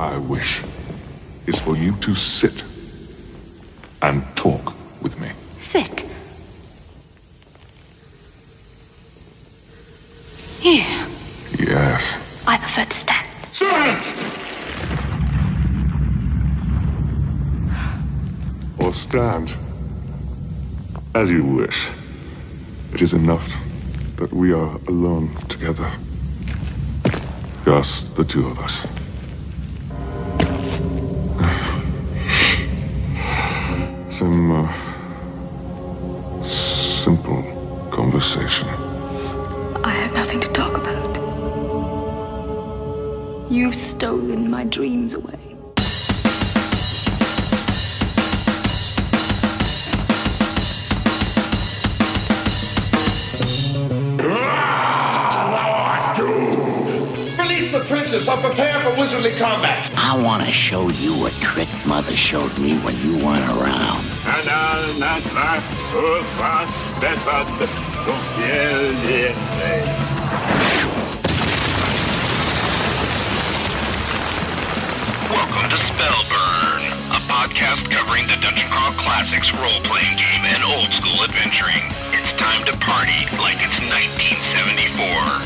I wish is for you to sit and talk with me. Sit. Here. Yes. I prefer to stand. Silence! Or stand. As you wish. It is enough that we are alone together. Just the two of us. Some simple conversation. I have nothing to talk about. You've stolen my dreams away. Princess, I'll prepare for wizardly combat. I want to show you a trick Mother showed me when you weren't around. And all that life Welcome to Spellburn, a podcast covering the Dungeon Crawl Classics role-playing game and old-school adventuring. It's time to party like it's 1974.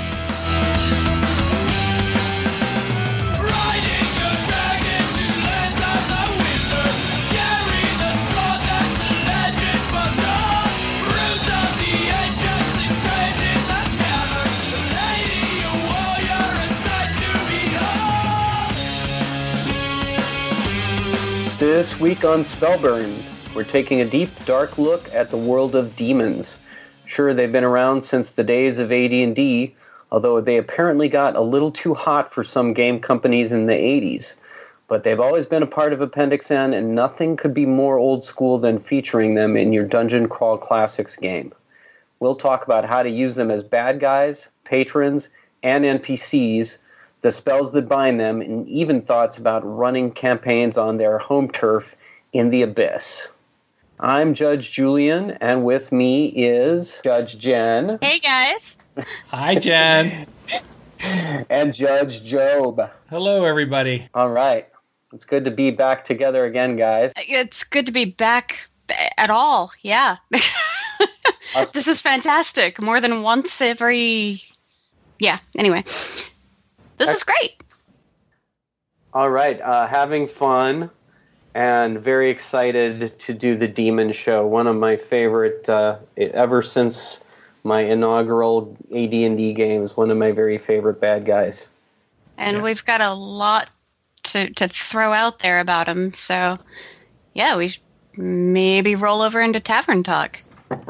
This week on Spellburn, we're taking a deep, dark look at the world of demons. Sure, they've been around since the days of AD&D, although they apparently got a little too hot for some game companies in the 80s. But they've always been a part of Appendix N, and nothing could be more old school than featuring them in your Dungeon Crawl Classics game. We'll talk about how to use them as bad guys, patrons, and NPCs, the spells that bind them, and even thoughts about running campaigns on their home turf in the Abyss. I'm Judge Julian, and with me is Judge Jen. Hey, guys. Hi, Jen. And Judge Job. Hello, everybody. All right. It's good to be back together again, guys. It's good to be back at all, yeah. This is fantastic. More than once every... Yeah, anyway. This is great. All right. Having fun and very excited to do the Demon Show. One of my favorite, ever since my inaugural AD&D games, one of my very favorite bad guys. And we've got a lot to throw out there about him. So, yeah, we should maybe roll over into Tavern Talk.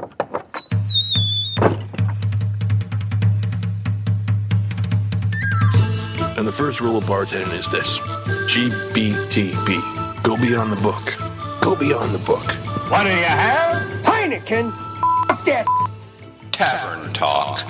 And the first rule of bartending is this. GBTB. Go beyond the book. Go beyond the book. What do you have? Heineken. F that. Tavern Talk.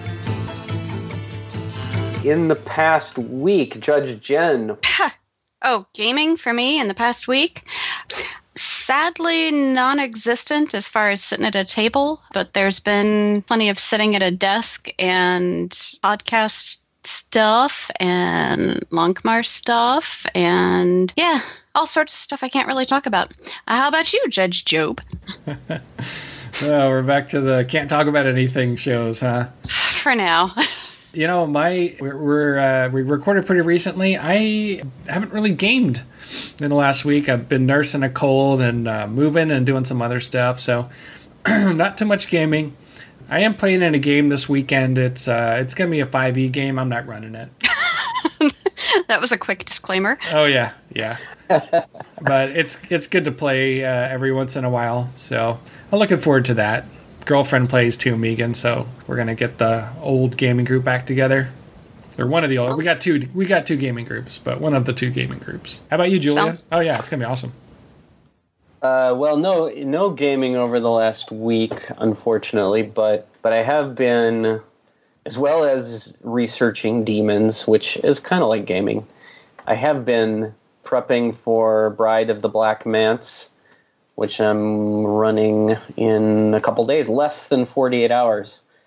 In the past week, Judge Jen. Oh, gaming for me in the past week? Sadly, non-existent as far as sitting at a table, but there's been plenty of sitting at a desk and podcast stuff and Lankmar stuff and yeah, all sorts of stuff I can't really talk about. How about you, Judge Job? Well, we're back to the can't talk about anything shows, huh? For now. You know, we recorded pretty recently. I haven't really gamed in the last week. I've been nursing a cold and moving and doing some other stuff, so not too much gaming. I am playing in a game this weekend. It's going to be a 5e game. I'm not running it. That was a quick disclaimer. Oh, yeah. But it's good to play every once in a while, so I'm looking forward to that. Girlfriend plays too, Megan, so we're going to get the old gaming group back together. Or one of the old. We got two gaming groups, but one of the two gaming groups. How about you, Julia? Oh, yeah, it's going to be awesome. Well, no gaming over the last week, unfortunately, but I have been, as well as researching demons, which is kind of like gaming. I have been prepping for Bride of the Black Manse, which I'm running in a couple days, less than 48 hours.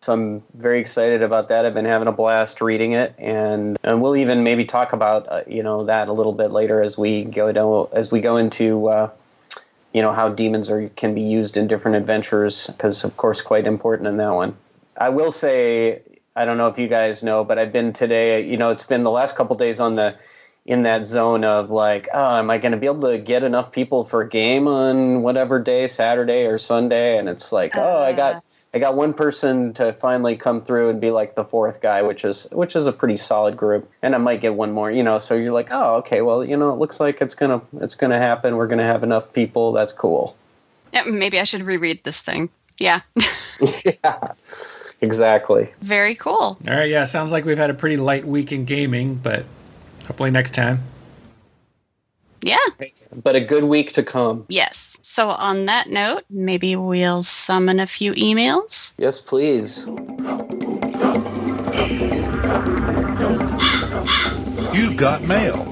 So I'm very excited about that. I've been having a blast reading it, and we'll even maybe talk about that a little bit later as we go into how demons can be used in different adventures, because of course quite important in that one. I will say, I don't know if you guys know, but I've been today. It's been the last couple days in that zone of like, am I going to be able to get enough people for a game on whatever day, Saturday or Sunday? And it's like, I got one person to finally come through and be like the fourth guy, which is a pretty solid group, and I might get one more. So you're like, oh, okay, well, it looks like it's gonna happen. We're gonna have enough people. That's cool. Yeah, maybe I should reread this thing. Yeah. Yeah. Exactly. Very cool. All right, yeah, sounds like we've had a pretty light week in gaming, but hopefully next time. Yeah. But a good week to come. Yes. So on that note, maybe we'll summon a few emails. Yes, please. You've got mail.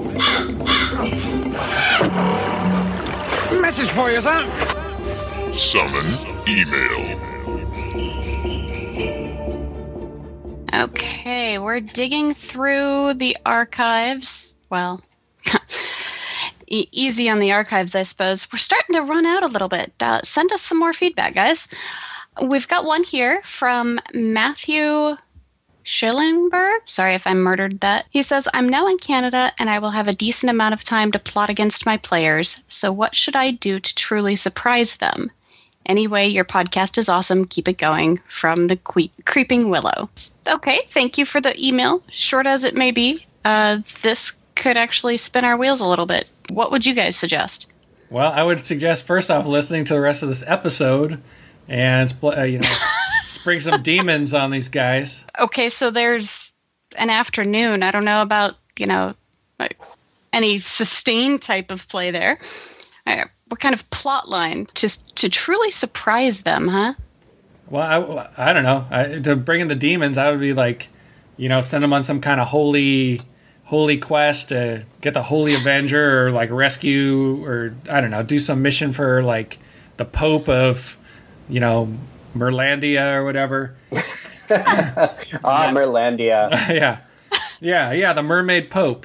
Message for you, son. Summon email. Okay, we're digging through the archives. Well, easy on the archives, I suppose. We're starting to run out a little bit. Send us some more feedback, guys. We've got one here from Matthew Schillingberg. Sorry if I murdered that. He says, I'm now in Canada and I will have a decent amount of time to plot against my players. So what should I do to truly surprise them? Anyway, your podcast is awesome. Keep it going. From the Creeping Willow. Okay, thank you for the email. Short as it may be, this could actually spin our wheels a little bit. What would you guys suggest? Well, I would suggest first off listening to the rest of this episode and spring some demons on these guys. Okay, so there's an afternoon. I don't know about any sustained type of play there. What kind of plot line to truly surprise them, huh? Well, I don't know. To bring in the demons, I would be like, send them on some kind of holy quest to get the Holy Avenger, or like rescue, or I don't know, do some mission for like the Pope of, Merlandia or whatever. Merlandia. Yeah, the Mermaid Pope.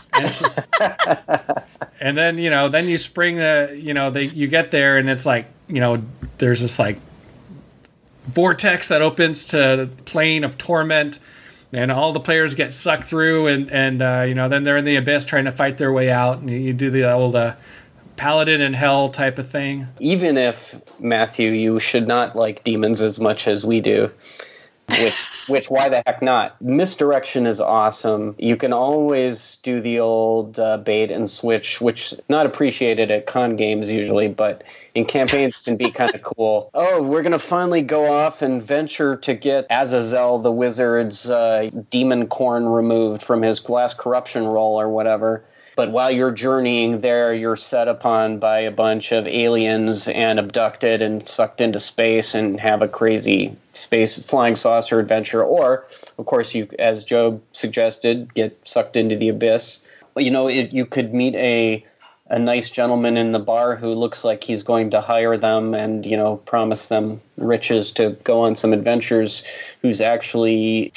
And then, then you spring you get there and it's like, there's this like vortex that opens to the plane of torment, and all the players get sucked through, and then they're in the abyss trying to fight their way out, and you do the old paladin in hell type of thing. Even if, Matthew, you should not like demons as much as we do, which why the heck not? Misdirection is awesome. You can always do the old bait and switch, which is not appreciated at con games usually, but in campaigns can be kind of cool. Oh, we're going to finally go off and venture to get Azazel the wizard's demon corn removed from his glass corruption roll or whatever. But while you're journeying there, you're set upon by a bunch of aliens and abducted and sucked into space and have a crazy space flying saucer adventure. Or, of course, you, as Job suggested, get sucked into the abyss. You could meet a nice gentleman in the bar who looks like he's going to hire them and, promise them riches to go on some adventures, who's actually,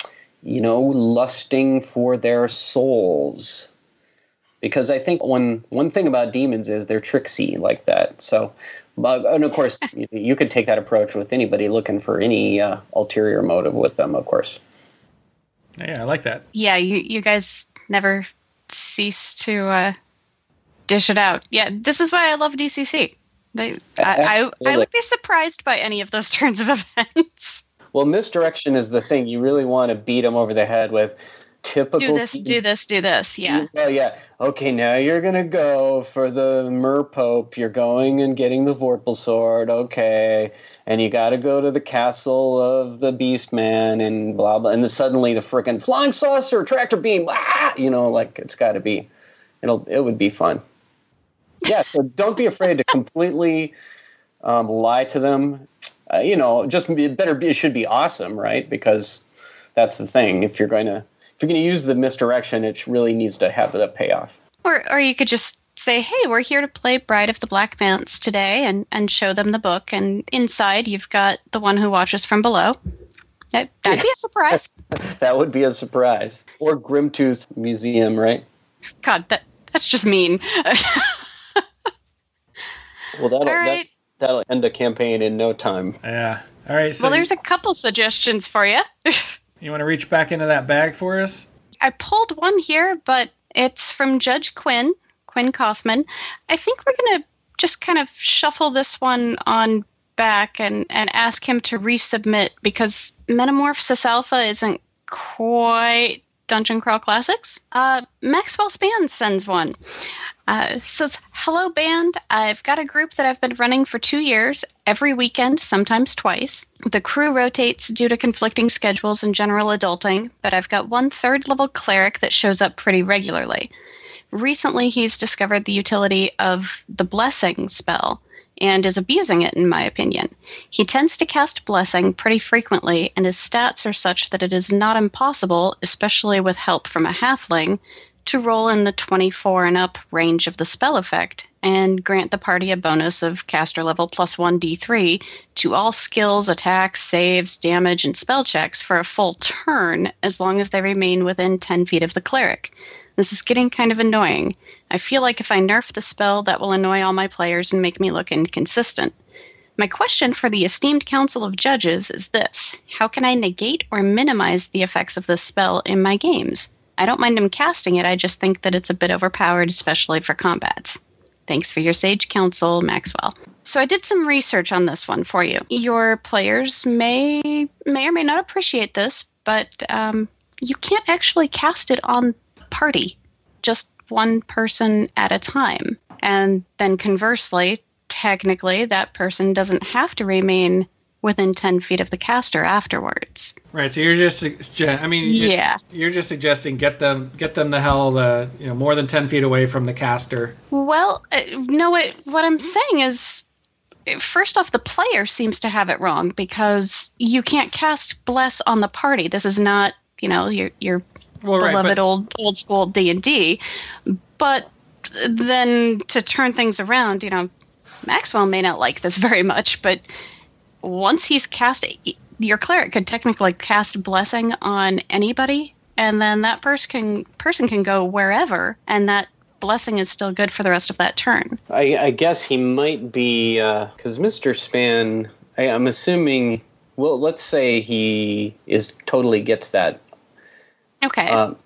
lusting for their souls. Because I think one thing about demons is they're tricksy like that. So, and of course, you could take that approach with anybody looking for any ulterior motive with them, of course. Yeah, I like that. Yeah, you guys never cease to dish it out. Yeah, this is why I love DCC. I would be surprised by any of those turns of events. Well, misdirection is the thing. You really want to beat them over the head with typical do this, yeah. Well, yeah. Okay, now you're going to go for the Merpope. You're going and getting the Vorpal Sword, okay. And you got to go to the castle of the Beastman and blah, blah. And then suddenly the frickin' flying saucer, tractor beam, it's got to be. It would be fun. Yeah, so don't be afraid to completely lie to them. It should be awesome, right? Because that's the thing. If you're going to use the misdirection, it really needs to have the payoff. Or you could just say, hey, we're here to play Bride of the Black Mounts today, and show them the book. And inside, you've got the one who watches from below. That'd be a surprise. That would be a surprise. Or Grimtooth Museum, right? God, that's just mean. Well, that'll end a campaign in no time. Yeah. All right. So well, there's a couple suggestions for you. You want to reach back into that bag for us? I pulled one here, but it's from Judge Quinn Kaufman. I think we're going to just kind of shuffle this one on back and ask him to resubmit because Metamorphosis Alpha isn't quite Dungeon Crawl Classics. Maxwell Span sends one. Says, hello band, I've got a group that I've been running for 2 years, every weekend, sometimes twice. The crew rotates due to conflicting schedules and general adulting, but I've got one 3rd level cleric that shows up pretty regularly. Recently, he's discovered the utility of the Blessing spell and is abusing it, in my opinion. He tends to cast Blessing pretty frequently, and his stats are such that it is not impossible, especially with help from a halfling, to roll in the 24 and up range of the spell effect and grant the party a bonus of caster level plus 1d3 to all skills, attacks, saves, damage, and spell checks for a full turn as long as they remain within 10 feet of the cleric. This is getting kind of annoying. I feel like if I nerf the spell, that will annoy all my players and make me look inconsistent. My question for the esteemed Council of Judges is this: how can I negate or minimize the effects of this spell in my games? I don't mind him casting it, I just think that it's a bit overpowered, especially for combats. Thanks for your sage counsel, Maxwell. So I did some research on this one for you. Your players may or may not appreciate this, but you can't actually cast it on the party, just one person at a time. And then conversely, technically, that person doesn't have to remain within 10 feet of the caster afterwards. Right, so you're just, you're just suggesting get them the hell, more than 10 feet away from the caster. Well, no, what I'm saying is, first off, the player seems to have it wrong because you can't cast Bless on the party. This is not, your beloved old school D&D. But then to turn things around, Maxwell may not like this very much, but once he's cast, your cleric could technically cast Blessing on anybody, and then that person can go wherever, and that Blessing is still good for the rest of that turn. I guess he might be, because Mr. Span, I'm assuming, well, let's say he totally gets that. Okay.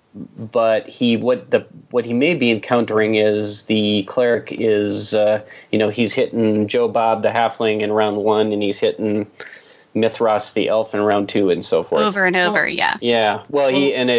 But what he may be encountering is the cleric is, he's hitting Joe Bob the halfling in round 1, and he's hitting Mithras the elf in round 2, and so forth. Over and over, yeah. Yeah. Well,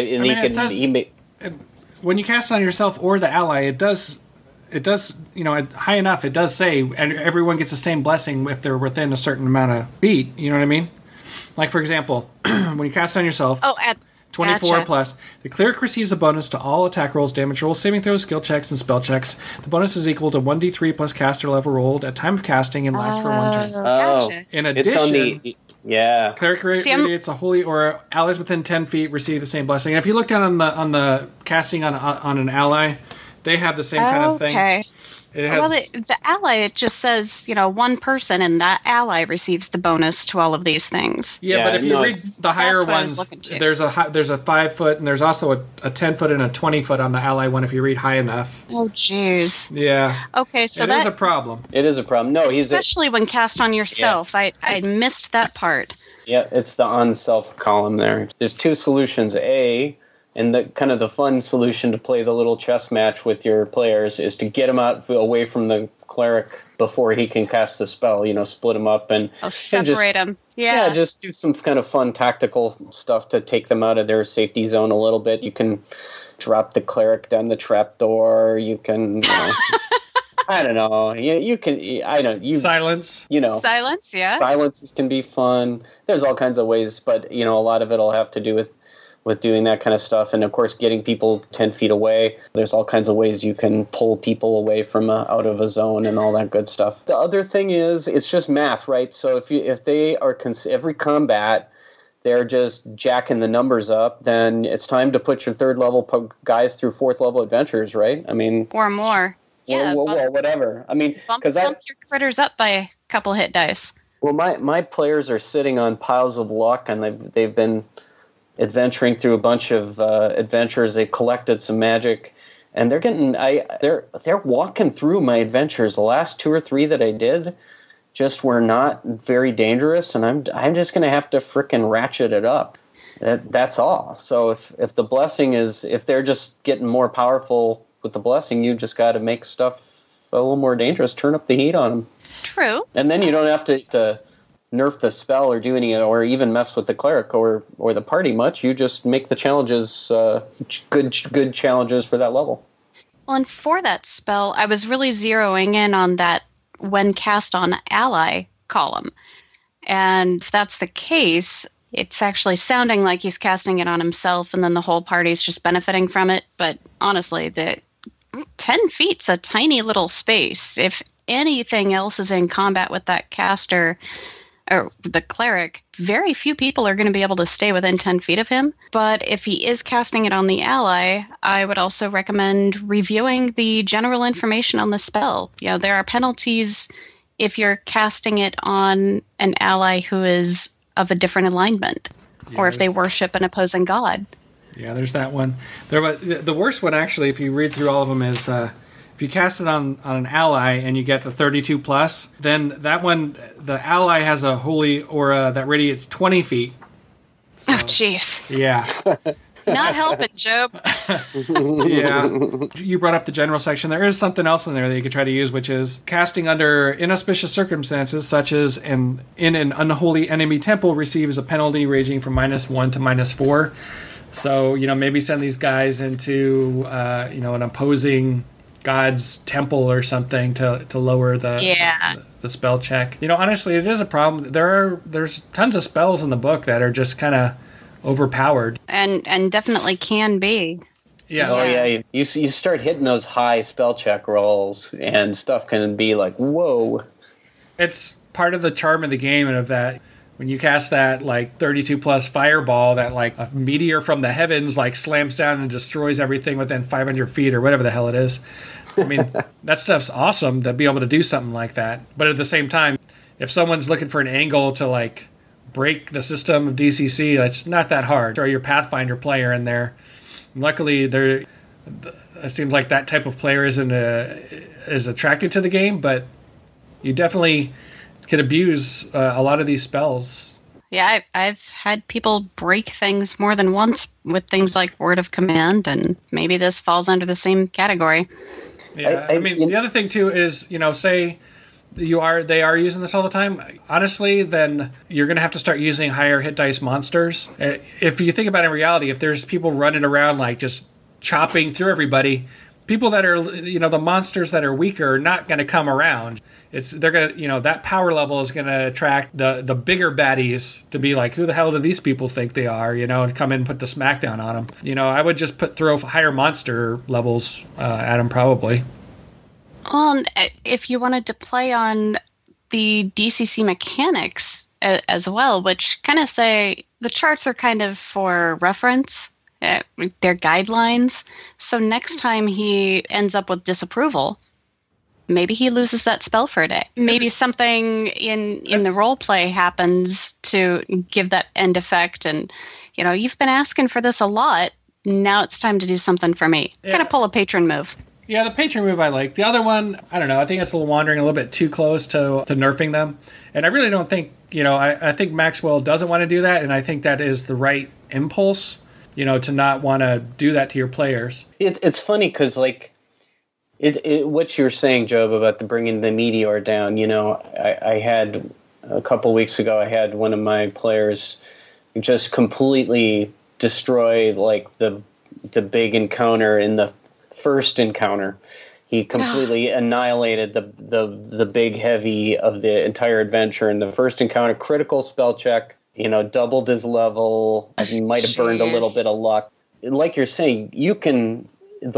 when you cast it on yourself or the ally, it does, high enough. It does say, and everyone gets the same blessing if they're within a certain amount of feet. You know what I mean? Like for example, when you cast it on yourself. Oh, 24 gotcha. plus. The cleric receives a bonus to all attack rolls, damage rolls, saving throws, skill checks, and spell checks. The bonus is equal to 1d3 plus caster level rolled at time of casting and lasts for 1 turn. Gotcha. In addition, cleric radiates a holy or allies within 10 feet receive the same blessing. And if you look down on the casting on an ally, they have the same kind of thing. Okay. It has, the ally, it just says, one person, and that ally receives the bonus to all of these things. Yeah, but if you read the higher ones, there's a 5 foot, and there's also a 10 foot and a 20 foot on the ally one if you read high enough. Oh, jeez. Yeah. Okay, so that is a problem. It is a problem. No, especially when cast on yourself. Yeah. I missed that part. Yeah, it's the on-self column there. There's 2 solutions. And the kind of the fun solution to play the little chess match with your players is to get him out away from the cleric before he can cast the spell. Split him up and separate them. Yeah, just do some kind of fun tactical stuff to take them out of their safety zone a little bit. You can drop the cleric down the trapdoor. You can. I don't know. You can. Silence. Silence. Yeah. Silences can be fun. There's all kinds of ways, but a lot of it'll have to do with doing that kind of stuff. And of course, getting people 10 feet away. There's all kinds of ways you can pull people away from out of a zone and all that good stuff. The other thing is, it's just math, right? So if they are every combat, they're just jacking the numbers up, then it's time to put your 3rd level guys through 4th level adventures, right? I mean, or more. Yeah. Well, whatever. I mean, bump your critters up by a couple hit dice. Well, my players are sitting on piles of luck, and they've been adventuring through a bunch of adventures. They've collected some magic, and they're walking through my adventures. The last 2 or 3 that I did just were not very dangerous, and I'm just going to have to frickin' ratchet it up. That's all. So if the blessing is, if they're just getting more powerful with the blessing, you just got to make stuff a little more dangerous. Turn up the heat on them. True. And then you don't have to nerf the spell or do any, or even mess with the cleric or the party much. You just make the challenges good challenges for that level. Well, and for that spell, I was really zeroing in on that when cast on ally column. And if that's the case, it's actually sounding like he's casting it on himself and then the whole party's just benefiting from it. But honestly, the 10 feet's a tiny little space. If anything else is in combat with that caster or the cleric, very few people are going to be able to stay within 10 feet of him. But if he is casting it on the ally, I would also recommend reviewing the general information on the spell. You know, there are penalties if you're casting it on an ally who is of a different alignment, or if they worship an opposing god. Yeah, there's that one. The worst one, actually, if you read through all of them, is if you cast it on an ally and you get the 32 plus, then that one, the ally has a holy aura that radiates 20 feet. So, oh, jeez. Yeah. Not helping, Job. Yeah. You brought up the general section. There is something else in there that you could try to use, which is casting under inauspicious circumstances, such as in an unholy enemy temple receives a penalty ranging from -1 to -4. So, maybe send these guys into, an opposing god's temple or something to lower the spell check. Honestly, it is a problem. There's tons of spells in the book that are just kind of overpowered, and definitely can be. Yeah. Oh yeah. You start hitting those high spell check rolls, and stuff can be like, whoa. It's part of the charm of the game, and of that. When you cast that 32 plus fireball, that a meteor from the heavens slams down and destroys everything within 500 feet or whatever the hell it is. I mean, that stuff's awesome to be able to do something like that. But at the same time, if someone's looking for an angle to break the system of DCC, that's not that hard. Throw your Pathfinder player in there. Luckily, it seems like that type of player is attracted to the game, but you definitely could abuse a lot of these spells. Yeah, I've had people break things more than once with things like Word of Command, and maybe this falls under the same category. Yeah, I mean, the other thing too is, say they are using this all the time. Honestly, then you're going to have to start using higher hit dice monsters. If you think about it in reality, if there's people running around just chopping through everybody, people that are, the monsters that are weaker are not going to come around. They're going to, that power level is going to attract the bigger baddies to be like, who the hell do these people think they are, and come in and put the smackdown on them. I would just throw higher monster levels at them probably. Well, if you wanted to play on the DCC mechanics as well, which kind of say the charts are kind of for reference, they're guidelines. So next time he ends up with disapproval, maybe he loses that spell for a day. Maybe something in the role play happens to give that end effect. And, you've been asking for this a lot. Now it's time to do something for me. Yeah. Kind of pull a patron move. Yeah, the patron move I like. The other one, I don't know. I think it's wandering a little bit too close to nerfing them. And I really don't think, I think Maxwell doesn't want to do that. And I think that is the right impulse, to not want to do that to your players. It's funny because, what you're saying, Job, about bringing the meteor down, I had a couple weeks ago, I had one of my players just completely destroy the big encounter in the first encounter. He completely annihilated the big heavy of the entire adventure in the first encounter. Critical spell check, doubled his level. He might have burned a little bit of luck. Like you're saying, you can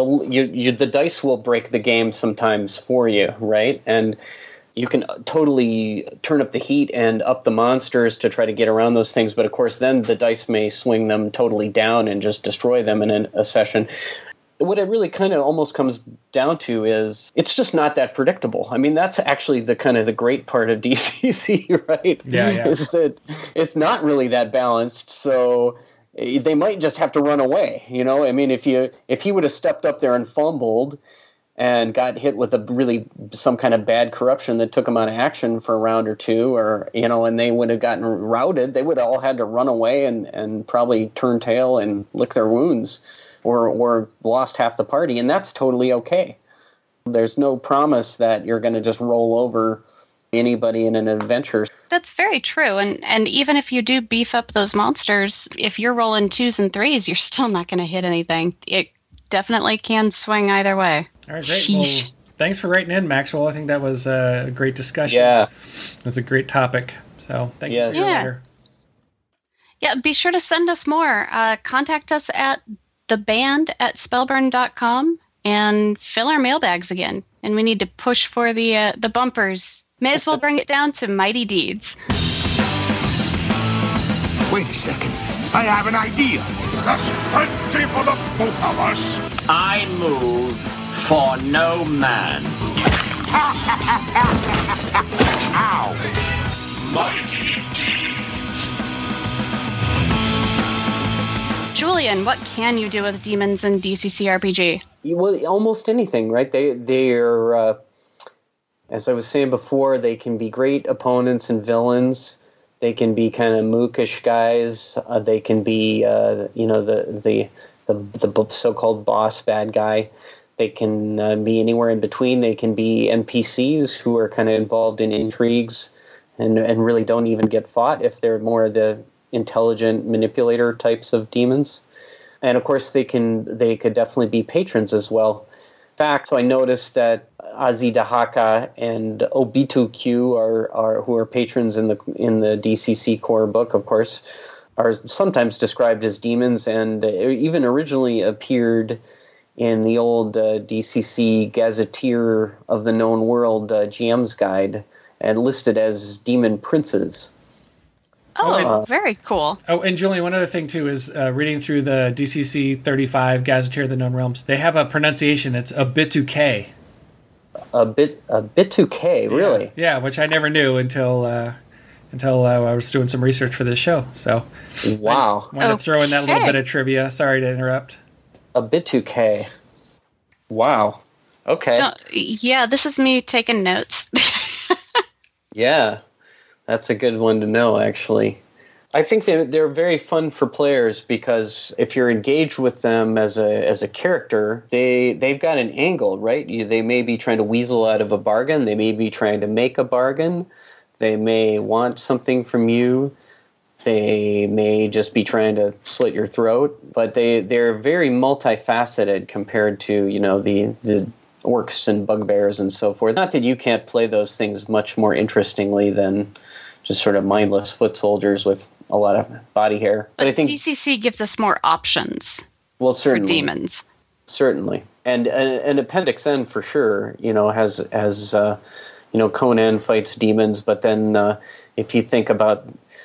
the dice will break the game sometimes for you, right? And you can totally turn up the heat and up the monsters to try to get around those things. But of course, then the dice may swing them totally down and just destroy them in a session. what it really kind of almost comes down to is it's just not that predictable. I mean, that's actually the kind of the great part of DCC, right? Yeah. Is that it's not really that balanced. So they might just have to run away. You know, I mean, if he would have stepped up there and fumbled and got hit with some kind of bad corruption that took him out of action for a round or two, or, you know, and they would have gotten routed, they would have all had to run away and probably turn tail and lick their wounds, or lost half the party, and that's totally okay. There's no promise that you're going to just roll over anybody in an adventure. That's very true. And even if you do beef up those monsters, if you're rolling 2s and 3s, you're still not going to hit anything. It definitely can swing either way. All right, great. Well, thanks for writing in, Maxwell. I think that was a great discussion. Yeah. It was a great topic. So thank you for your letter. Yeah, be sure to send us more. Contact us at theband@spellburn.com and fill our mailbags again. And we need to push for the bumpers. May as well bring it down to mighty deeds. Wait a second. I have an idea. That's plenty for the both of us. I move for no man. Ow! Mighty deeds. Julian, what can you do with demons in DCC RPG? Well, almost anything, right? They're as I was saying before, they can be great opponents and villains. They can be kind of mookish guys. They can be, the so-called boss bad guy. They can be anywhere in between. They can be NPCs who are kind of involved in intrigues and really don't even get fought if they're more the intelligent manipulator types of demons. And of course, they could definitely be patrons as well. In fact, so I noticed that Azidahaka and Obitu Q are who are patrons in the DCC core book, of course, are sometimes described as demons, and even originally appeared in the old DCC Gazetteer of the Known World GM's Guide, and listed as demon princes. Oh, very cool. Oh, and Julian, one other thing, too, is reading through the DCC 35 Gazetteer of the Known Realms, they have a pronunciation. It's Obitu-K. Obitu-K, really? Yeah, which I never knew until I was doing some research for this show. So, wow. I just wanted to throw in that little bit of trivia. Sorry to interrupt. Obitu-K. Wow. Okay. Yeah, this is me taking notes. Yeah. That's a good one to know, actually. I think they're very fun for players because if you're engaged with them as a character, they've got an angle, right? They may be trying to weasel out of a bargain. They may be trying to make a bargain. They may want something from you. They may just be trying to slit your throat. But they're very multifaceted compared to, the orcs and bugbears and so forth. Not that you can't play those things much more interestingly than just sort of mindless foot soldiers with a lot of body hair. But I think DCC gives us more options. Well, certainly for demons. Certainly, and Appendix N for sure. Has Conan fights demons, but then if you think about,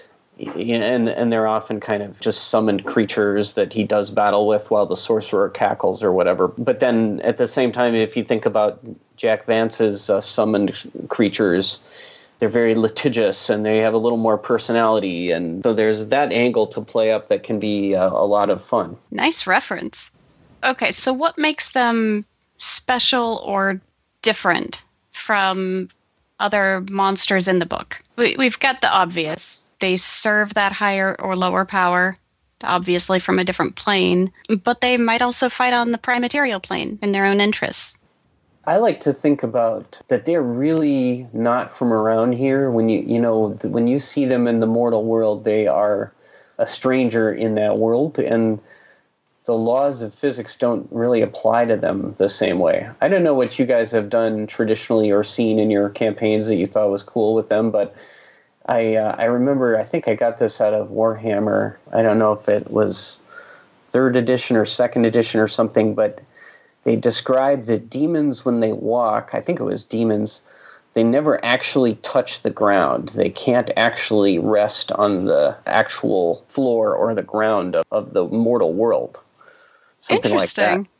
and they're often kind of just summoned creatures that he does battle with while the sorcerer cackles or whatever. But then at the same time, if you think about Jack Vance's summoned creatures, they're very litigious and they have a little more personality. And so there's that angle to play up that can be a lot of fun. Nice reference. Okay, so what makes them special or different from other monsters in the book? We've got the obvious. They serve that higher or lower power, obviously from a different plane, but they might also fight on the prime material plane in their own interests. I like to think about that they're really not from around here. When when you see them in the mortal world, they are a stranger in that world, and the laws of physics don't really apply to them the same way. I don't know what you guys have done traditionally or seen in your campaigns that you thought was cool with them, but I remember, I think I got this out of Warhammer. I don't know if it was 3rd edition or 2nd edition or something, but they described that demons, when they walk, I think it was demons, they never actually touch the ground. They can't actually rest on the actual floor or the ground of the mortal world. Something like that.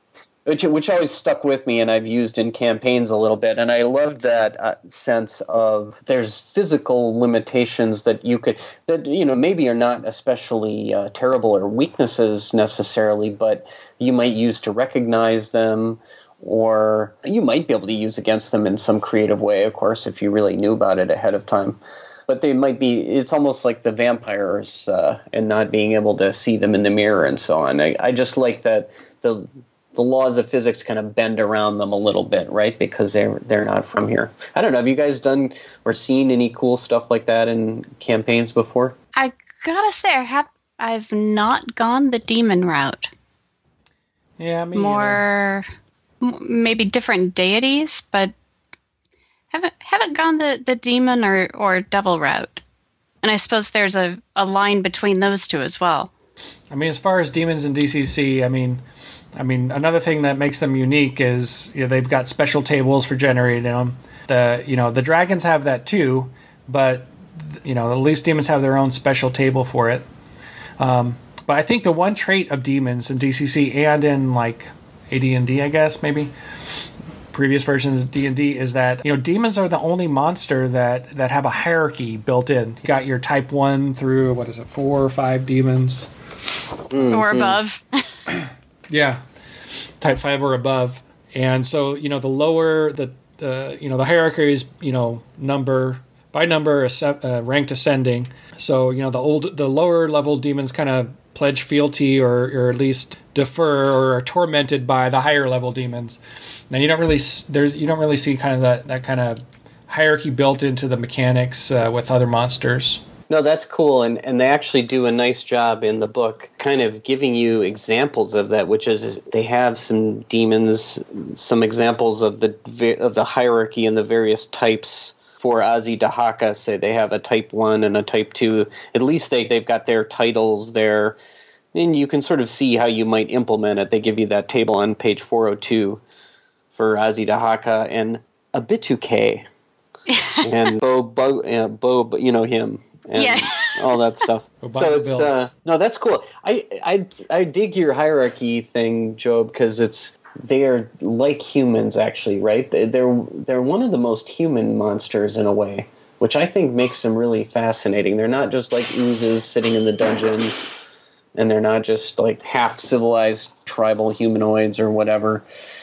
which always stuck with me, and I've used in campaigns a little bit. And I love that sense of there's physical limitations that maybe are not especially terrible or weaknesses necessarily, but you might use to recognize them, or you might be able to use against them in some creative way, of course, if you really knew about it ahead of time. But they might be, it's almost like the vampires and not being able to see them in the mirror and so on. I just like that the laws of physics kind of bend around them a little bit, right? Because they're not from here. I don't know. Have you guys done or seen any cool stuff like that in campaigns before? I gotta say, I've not gone the demon route. Yeah, maybe different deities, but haven't gone the demon or devil route. And I suppose there's a line between those two as well. I mean, as far as demons in DCC, I mean, another thing that makes them unique is they've got special tables for generating them. The dragons have that too, but at least demons have their own special table for it. But I think the one trait of demons in DCC and in like AD&D, I guess maybe previous versions of D&D, is that demons are the only monster that have a hierarchy built in. You got your type 1 through 4 or 5 demons. Or above. Yeah, type 5 or above. And so, the lower the hierarchy is, number by number, ranked ascending. So, the lower level demons kind of pledge fealty or at least defer or are tormented by the higher level demons. Now, you don't really see kind of that kind of hierarchy built into the mechanics with other monsters. No, that's cool, and they actually do a nice job in the book kind of giving you examples of that, which is they have some demons, some examples of the hierarchy and the various types. For Azidahaka, say they have a type 1 and a type 2. At least they've got their titles there, and you can sort of see how you might implement it. They give you that table on page 402 for Azidahaka and Abituke and Bo, him. And all that stuff. So it's no, that's cool. I dig your hierarchy thing, Job, because they are like humans, actually, right? They're one of the most human monsters in a way, which I think makes them really fascinating. They're not just like oozes sitting in the dungeon, and they're not just like half civilized tribal humanoids or whatever.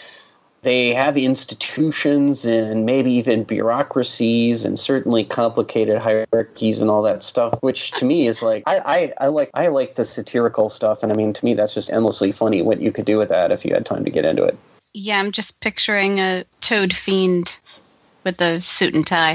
They have institutions and maybe even bureaucracies and certainly complicated hierarchies and all that stuff, which to me is like I like the satirical stuff, and I mean, to me that's just endlessly funny what you could do with that if you had time to get into it. Yeah, I'm just picturing a toad fiend with a suit and tie.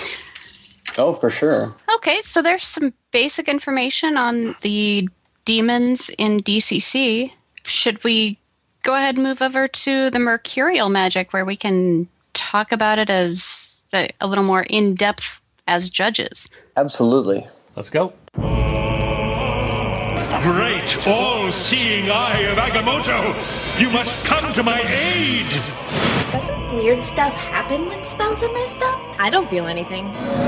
Oh, for sure. Okay, so there's some basic information on the demons in DCC. Should we go ahead and move over to the mercurial magic, where we can talk about it as a little more in-depth as judges? Absolutely. Let's go. Great all-seeing eye of Agamotto! You must come to my aid! Doesn't weird stuff happen when spells are messed up? I don't feel anything.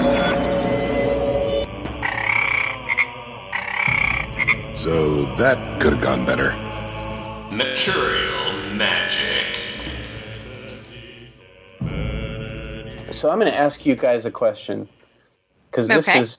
So that could have gone better. Mercurial magic. So I'm going to ask you guys a question, because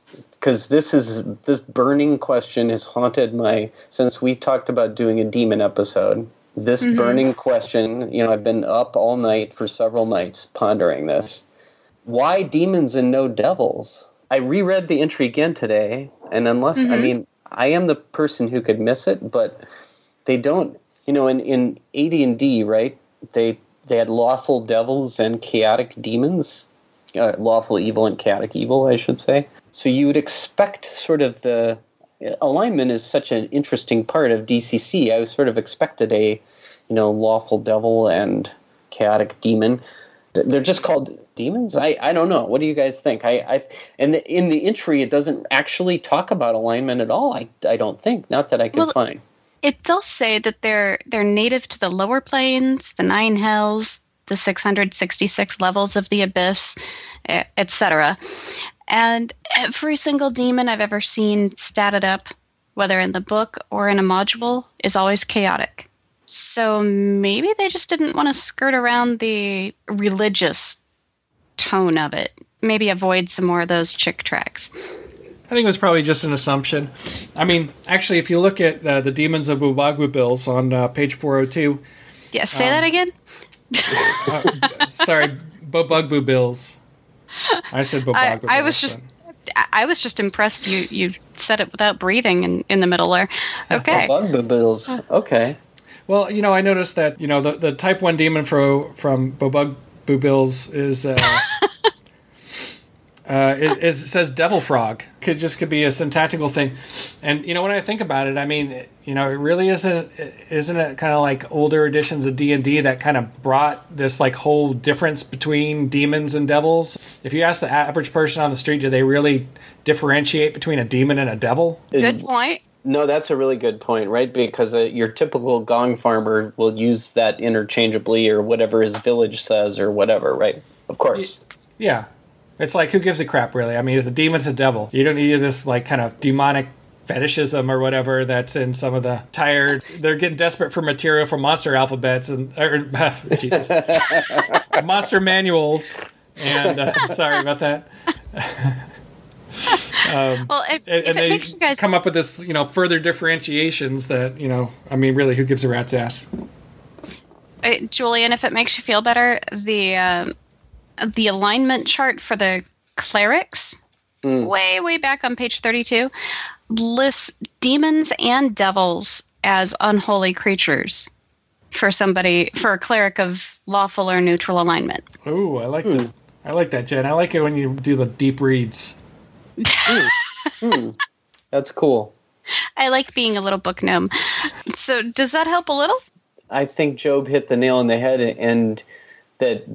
this burning question has haunted since we talked about doing a demon episode. This burning question, I've been up all night for several nights pondering this. Why demons and no devils? I reread the entry again today, and unless I am the person who could miss it, but they don't. In AD&D, right, they had lawful devils and chaotic demons. Lawful evil and chaotic evil, I should say. So you would expect sort of the alignment is such an interesting part of DCC. I sort of expected a, lawful devil and chaotic demon. They're just called demons? I don't know. What do you guys think? In the entry, it doesn't actually talk about alignment at all, I don't think. Not that I could find. It does say that they're native to the lower planes, the 9 hells, the 666 levels of the abyss, etc. And every single demon I've ever seen statted up, whether in the book or in a module, is always chaotic. So maybe they just didn't want to skirt around the religious tone of it. Maybe avoid some more of those chick tracks. I think it was probably just an assumption. I mean, actually, if you look at the Demons of Bubagbu Bills on page 402. Yeah, say that again? Sorry, Bubagbu Bills. I said Bubagbu Bills. I was just impressed you said it without breathing in the middle there. Okay. Bubagbu Bills. Okay. Well, I noticed that, the Type 1 demon from Bubagbu Bills is... it says devil frog. Could be a syntactical thing. And, when I think about it, I mean, it really isn't it kind of like older editions of D&D that kind of brought this like whole difference between demons and devils? If you ask the average person on the street, do they really differentiate between a demon and a devil? Good point. No, that's a really good point, right? Because your typical gong farmer will use that interchangeably or whatever his village says or whatever, right? Of course. Yeah. It's like, who gives a crap, really? I mean, if the demon's a devil, you don't need this, like, kind of demonic fetishism or whatever that's in some of the tired... They're getting desperate for material from monster alphabets and... Jesus. Monster manuals. And, sorry about that. Well, if they makes you guys... come up with this, further differentiations that, I mean, really, who gives a rat's ass? Julian, if it makes you feel better, the alignment chart for the clerics, way back on page 32, lists demons and devils as unholy creatures for a cleric of lawful or neutral alignment. Oh, I like that. I like that, Jen. I like it when you do the deep reads. That's cool. I like being a little book gnome. So does that help a little? I think Job hit the nail on the head, and that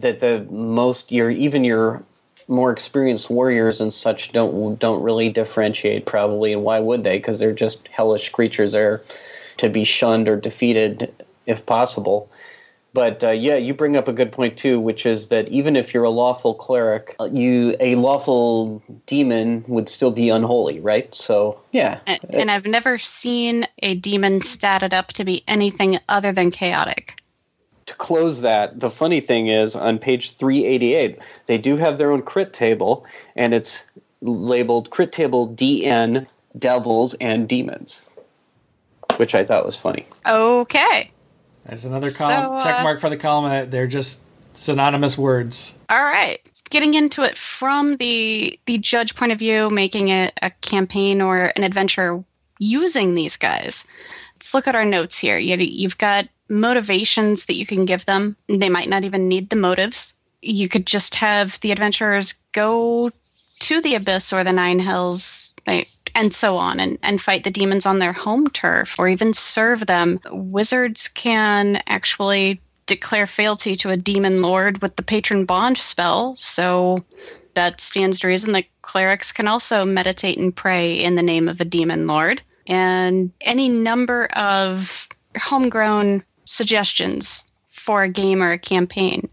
your more experienced warriors and such don't really differentiate probably, and why would they? Because they're just hellish creatures there to be shunned or defeated if possible. But you bring up a good point too, which is that even if you're a lawful cleric, a lawful demon would still be unholy, right? So yeah. And I've never seen a demon statted up to be anything other than chaotic. To close that, the funny thing is on page 388, they do have their own crit table, and it's labeled Crit Table DN, Devils, and Demons, which I thought was funny. Okay. There's another column, check mark for the column. They're just synonymous words. All right. Getting into it from the judge point of view, making it a campaign or an adventure using these guys. Let's look at our notes here. You've got motivations that you can give them. They might not even need the motives. You could just have the adventurers go to the Abyss or the Nine Hills and so on and fight the demons on their home turf or even serve them. Wizards can actually declare fealty to a demon lord with the patron bond spell, so that stands to reason that clerics can also meditate and pray in the name of a demon lord. And any number of homegrown suggestions for a game or a campaign.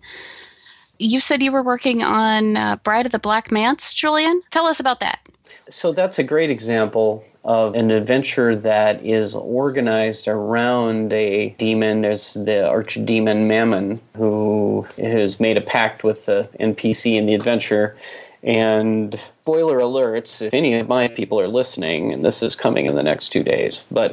You said you were working on Bride of the Black Manse, Julian? Tell us about that. So that's a great example of an adventure that is organized around a demon. There's the archdemon Mammon, who has made a pact with the NPC in the adventure. And spoiler alerts, if any of my people are listening, and this is coming in the next 2 days, but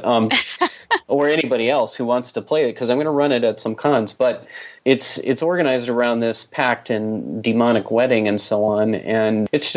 or anybody else who wants to play it, because I'm going to run it at some cons, but it's organized around this pact and demonic wedding and so on, and it's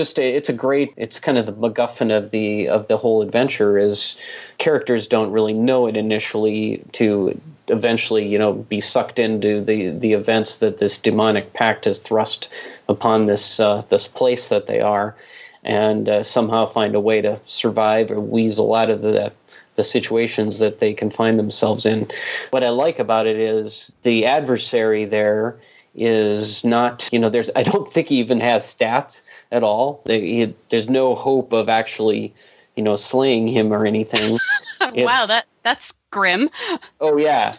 kind of the MacGuffin of the whole adventure. Is characters don't really know it initially to eventually, be sucked into the events that this demonic pact has thrust upon this place that they are, and somehow find a way to survive or weasel out of the situations that they can find themselves in. What I like about it is the adversary there is not, I don't think he even has stats at all. There's no hope of actually, slaying him or anything. Wow, that's grim. Oh yeah.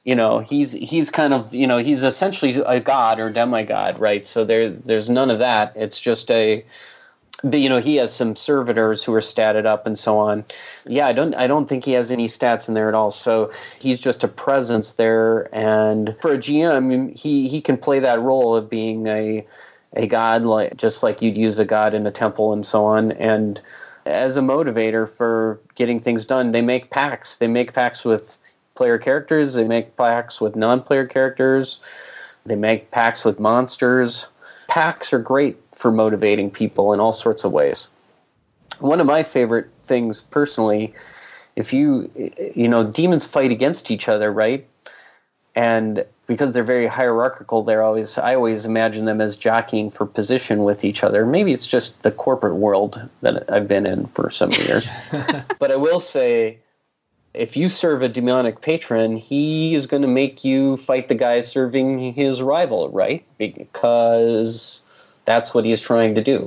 He's kind of, he's essentially a god or demigod, right? So there's none of that. It's just a But he has some servitors who are statted up and so on. Yeah, I don't think he has any stats in there at all. So he's just a presence there, and for a GM, he can play that role of being a god, just like you'd use a god in a temple and so on. And as a motivator for getting things done, they make pacts. They make pacts with player characters. They make pacts with non-player characters. They make pacts with monsters. Pacts are great for motivating people in all sorts of ways. One of my favorite things personally, if demons fight against each other, right? And because they're very hierarchical, I always imagine them as jockeying for position with each other. Maybe it's just the corporate world that I've been in for so many years. But I will say, if you serve a demonic patron, he is going to make you fight the guy serving his rival, right? Because that's what he is trying to do.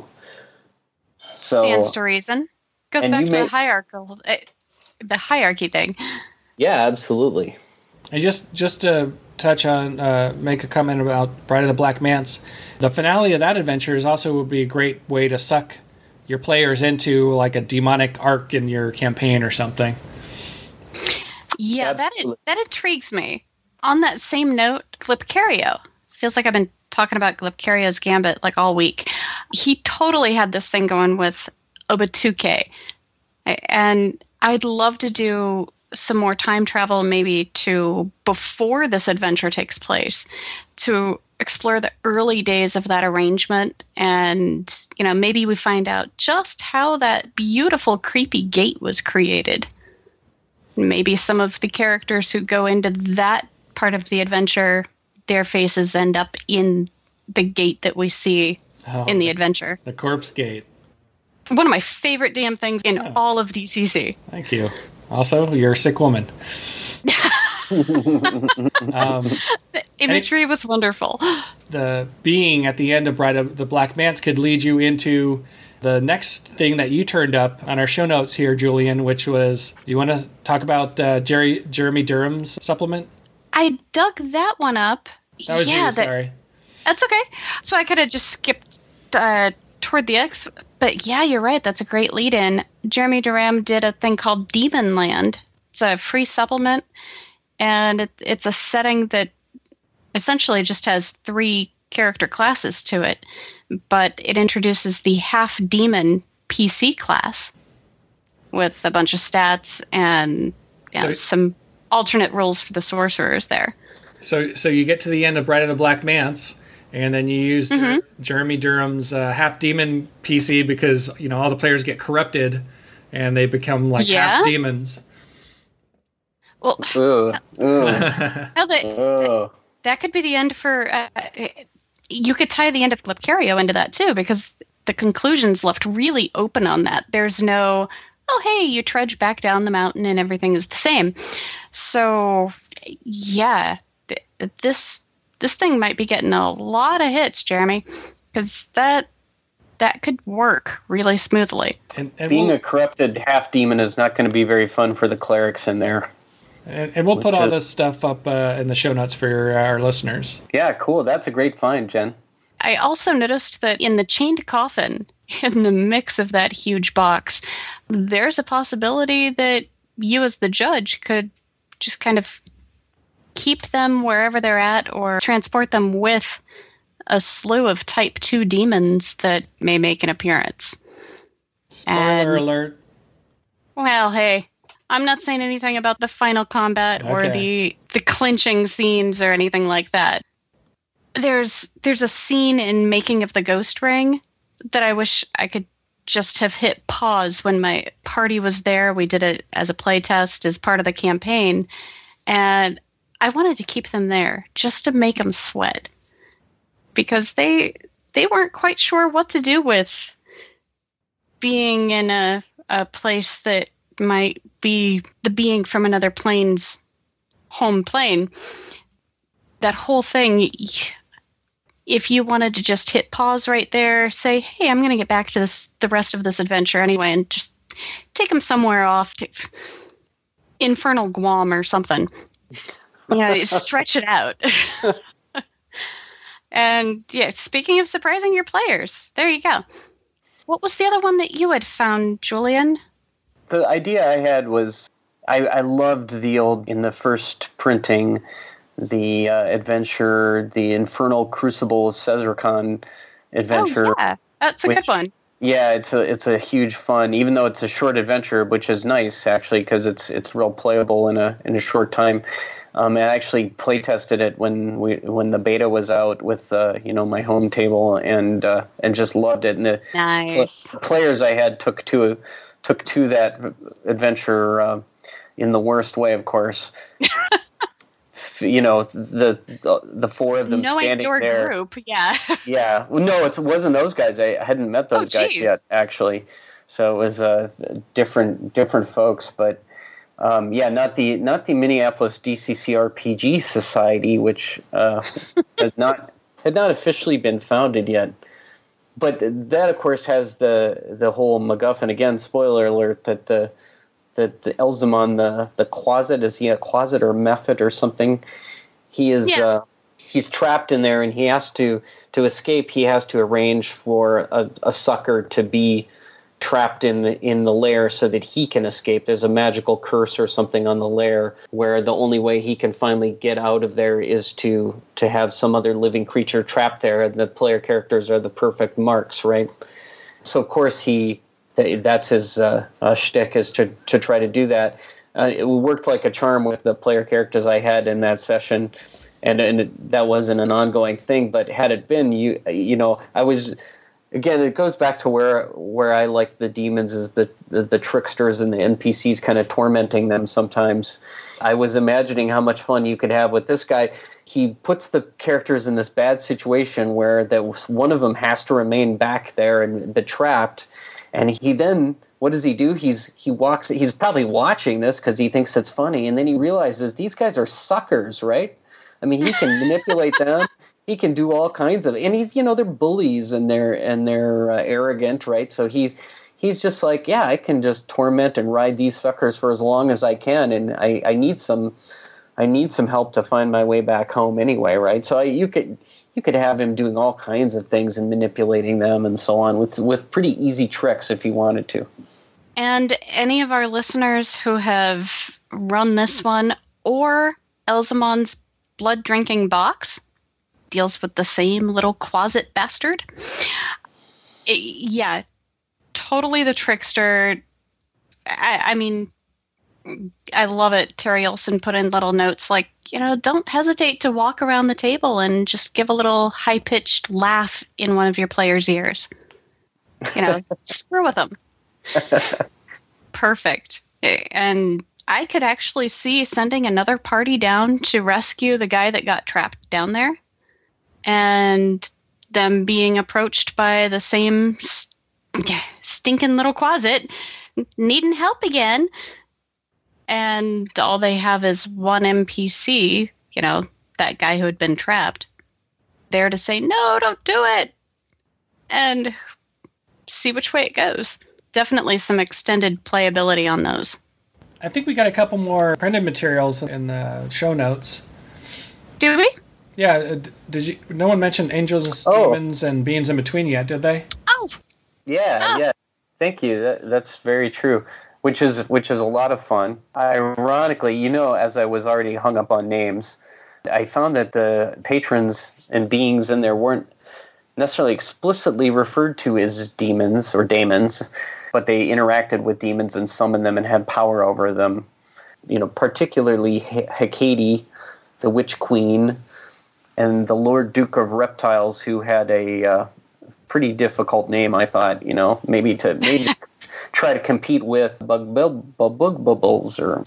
So, stands to reason. Goes back to the hierarchy thing. Yeah, absolutely. And just to touch on, make a comment about Bride of the Black Manse, the finale of that adventure would be a great way to suck your players into like a demonic arc in your campaign or something. Yeah, that intrigues me. On that same note, Glipcario. Feels like I've been talking about Glipcario's Gambit like all week. He totally had this thing going with Obatuke. And I'd love to do some more time travel maybe to before this adventure takes place to explore the early days of that arrangement. And, maybe we find out just how that beautiful, creepy gate was created. Maybe some of the characters who go into that part of the adventure, their faces end up in the gate that we see in the adventure. The corpse gate. One of my favorite damn things in all of DCC. Thank you. Also, you're a sick woman. The imagery was wonderful. The being at the end of Bride of the Black Manse could lead you into the next thing that you turned up on our show notes here, Julian, which was, do you want to talk about Jeremy Durham's supplement? I dug that one up. That was you, sorry. That's okay. So I could have just skipped toward the X. But yeah, you're right. That's a great lead-in. Jeremy Durham did a thing called Demon Land. It's a free supplement, and it's a setting that essentially just has 3 character classes to it, but it introduces the half-demon PC class with a bunch of stats and some alternate rules for the sorcerers there. So you get to the end of Bride of the Black Manse, and then you use Jeremy Durham's half-demon PC because, all the players get corrupted, and they become like half-demons. Well, that could be the end for... you could tie the end of Glipcario into that, too, because the conclusion's left really open on that. There's no, hey, you trudge back down the mountain and everything is the same. So, yeah, this thing might be getting a lot of hits, Jeremy, because that could work really smoothly. And being a corrupted half-demon is not going to be very fun for the clerics in there. And we'll put all this stuff up in the show notes for our listeners. Yeah, cool. That's a great find, Jen. I also noticed that in the chained coffin, in the mix of that huge box, there's a possibility that you as the judge could just kind of keep them wherever they're at or transport them with a slew of type 2 demons that may make an appearance. Spoiler alert. Well, hey, I'm not saying anything about the final combat or the clinching scenes or anything like that. There's a scene in Making of the Ghost Ring that I wish I could just have hit pause when my party was there. We did it as a play test as part of the campaign, and I wanted to keep them there just to make them sweat because they weren't quite sure what to do with being in a place that might be the being from another plane's home plane. That whole thing, if you wanted to just hit pause right there, say, hey, I'm going to get back to the rest of this adventure anyway, and just take them somewhere off to Infernal Guam or something. Stretch it out. And yeah, speaking of surprising your players, there you go. What was the other one that you had found, Julian? The idea I had was I loved the old, in the first printing, the adventure, the Infernal Crucible of Sezrekan adventure. Oh, yeah. That's a good one. Yeah, it's a huge fun, even though it's a short adventure, which is nice actually because it's real playable in a short time. I actually play tested it when the beta was out with my home table and just loved it. And the players I had took to that adventure in the worst way, of course. The four of them standing your there. Group, yeah. Yeah. Well, no, it wasn't those guys. I hadn't met those guys yet, actually. So it was different folks, but not the Minneapolis DCC RPG Society, which had not officially been founded yet. But that, of course, has the whole MacGuffin, again, spoiler alert, that the Elzamon, the Quasit, is he a Quasit or Mephit or something? He is he's trapped in there, and he has to escape. He has to arrange for a sucker to be trapped in the lair so that he can escape. There's a magical curse or something on the lair where the only way he can finally get out of there is to have some other living creature trapped there, and the player characters are the perfect marks, right? So of course that's his shtick, is to try to do that. It worked like a charm with the player characters I had in that session, and that wasn't an ongoing thing. But had it been, I was, again, it goes back to where I like the demons is the tricksters and the NPCs kind of tormenting them sometimes. I was imagining how much fun you could have with this guy. He puts the characters in this bad situation where one of them has to remain back there and be trapped. And he then, what does he do? He's probably watching this because he thinks it's funny, and then he realizes these guys are suckers, right? I mean, he can manipulate them. He can do all kinds of, and he's, they're bullies and they're arrogant, right? So he's just like, yeah, I can just torment and ride these suckers for as long as I can, and I need some help to find my way back home anyway, right? So you could have him doing all kinds of things and manipulating them and so on with pretty easy tricks if you wanted to. And any of our listeners who have run this one or Elzamon's Blood Drinking Box deals with the same little Quasit bastard. Totally the trickster. I mean, I love it. Terry Olson put in little notes like, don't hesitate to walk around the table and just give a little high-pitched laugh in one of your players' ears. Screw with them. Perfect. And I could actually see sending another party down to rescue the guy that got trapped down there, and them being approached by the same stinking little Quasit needing help again. And all they have is one NPC, that guy who had been trapped, there to say, no, don't do it, and see which way it goes. Definitely some extended playability on those. I think we got a couple more printed materials in the show notes. Do we? Yeah. Did you? No one mentioned Angels, Demons, and Beings in Between yet, did they? Oh. Yeah. Thank you. That's very true. Which is a lot of fun. Ironically, as I was already hung up on names, I found that the patrons and beings in there weren't necessarily explicitly referred to as demons or daemons, but they interacted with demons and summoned them and had power over them. Particularly Hecate, the Witch Queen, and the Lord Duke of Reptiles, who had a pretty difficult name, I thought. Maybe try to compete with Bug-Bubbles or...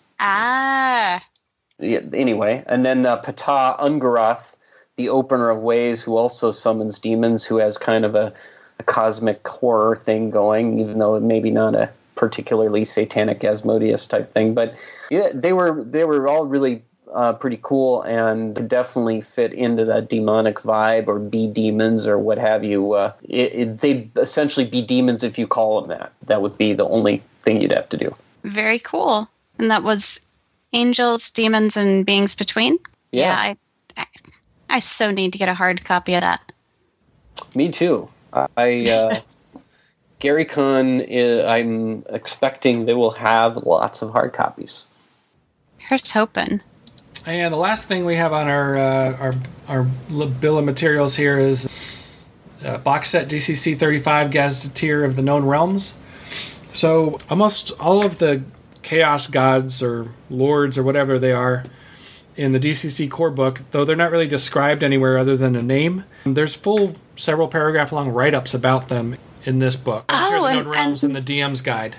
Anyway, and then Ptah Ungaroth, the Opener of Ways, who also summons demons, who has kind of a cosmic horror thing going, even though maybe not a particularly satanic Asmodeus type thing. But yeah, they were all really pretty cool and could definitely fit into that demonic vibe or be demons or what have you. They'd essentially be demons if you call them that. That would be the only thing you'd have to do. Very cool. And that was Angels, Demons, and Beings Between? Yeah. I so need to get a hard copy of that. Me too. I Gary Con, I'm expecting they will have lots of hard copies. Here's hoping. And the last thing we have on our bill of materials here is box set DCC 35 Gazetteer of the Known Realms. So almost all of the Chaos Gods or Lords or whatever they are in the DCC core book, though they're not really described anywhere other than a name, there's full several paragraph long write-ups about them in this book. Oh, the Known Realms and the DM's Guide.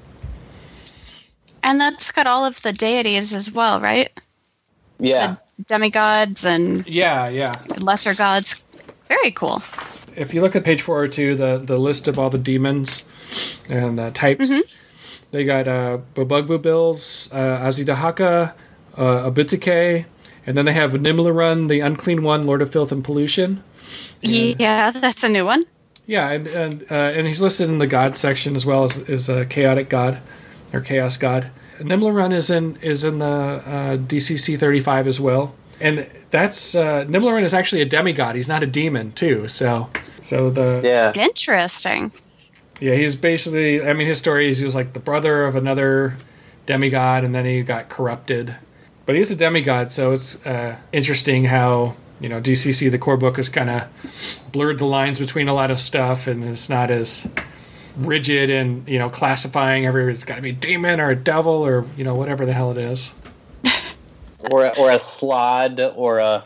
And that's got all of the deities as well, right? Yeah. The demigods and yeah, lesser gods. Very cool. If you look at page 402, the list of all the demons and the types, they got Bubugbubills, Azidahaka, Abitike, and then they have Nimlarun, the Unclean One, Lord of Filth and Pollution. And, yeah, that's a new one. Yeah, and he's listed in the God section as well as a chaotic god or chaos god. Nimlarun is in the DCC 35 as well, and that's Nimlarun is actually a demigod. He's not a demon too. So interesting. Yeah, he's basically. I mean, his story is he was like the brother of another demigod, and then he got corrupted. But he's a demigod, so it's interesting how DCC the core book has kind of blurred the lines between a lot of stuff, and it's not as rigid and classifying it's got to be a demon or a devil or whatever the hell it is, or a slod or a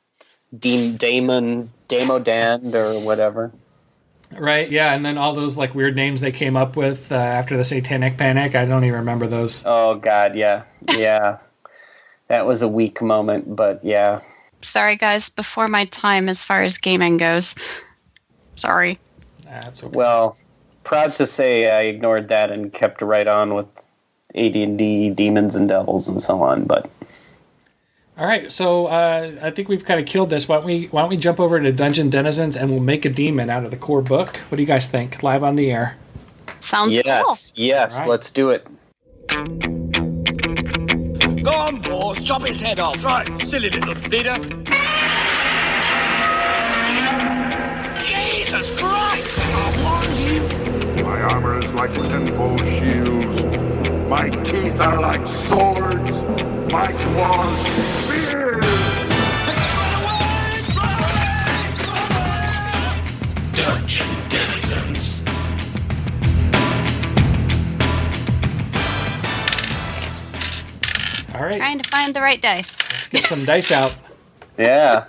Damodand or whatever. Right? Yeah, and then all those like weird names they came up with after the Satanic Panic. I don't even remember those. Oh God, yeah. That was a weak moment, but yeah. Sorry, guys. Before my time as far as gaming goes. Sorry. That's okay. Well, proud to say I ignored that and kept right on with AD&D, Demons and Devils, and so on. But all right, so I think we've kind of killed this. Why don't we jump over to Dungeon Denizens and we'll make a demon out of the core book? What do you guys think? Live on the air. Sounds cool. Yes, right. Let's do it. Go on, boss, chop his head off. Right, silly little bleeder. Jesus Christ! I warned you. My armor is like tenfold shields. My teeth are like swords. My claws spears. Dungeon Denizens. All right. Trying to find the right dice. Let's get some dice out. Yeah.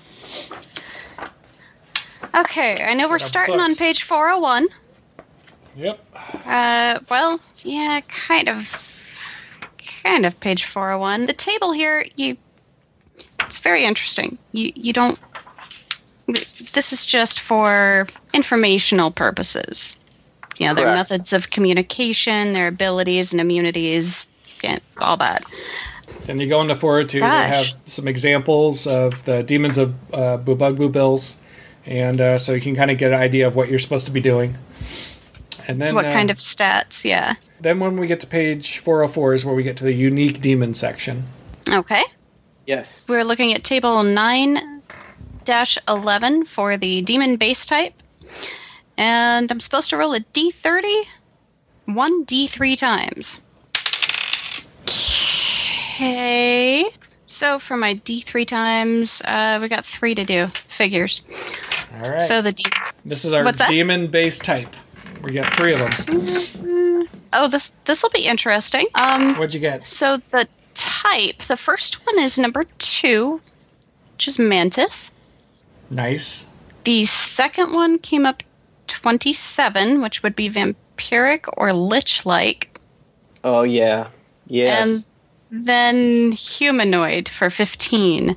Okay, I know we're starting on page 401. Yep. Well, yeah, kind of page 401. The table here, it's very interesting. You don't. This is just for informational purposes. Their methods of communication, their abilities and immunities, and all that. And you go into 402, they have some examples of the demons of Bubugbubills, and so you can kind of get an idea of what you're supposed to be doing. And then what kind of stats, yeah. Then when we get to page 404 is where we get to the unique demon section. Okay. Yes. We're looking at table 9-11 for the demon base type. And I'm supposed to roll a d30 1d3 times. Okay. So for my d3 times, we got 3 to do. Figures. All right. So this is our demon base type. We got 3 of them. Oh, this will be interesting. What'd you get? So the type, the first one is number 2, which is Mantis. Nice. The second one came up 27, which would be vampiric or lich-like. Oh, yeah. Yes. And then humanoid for 15.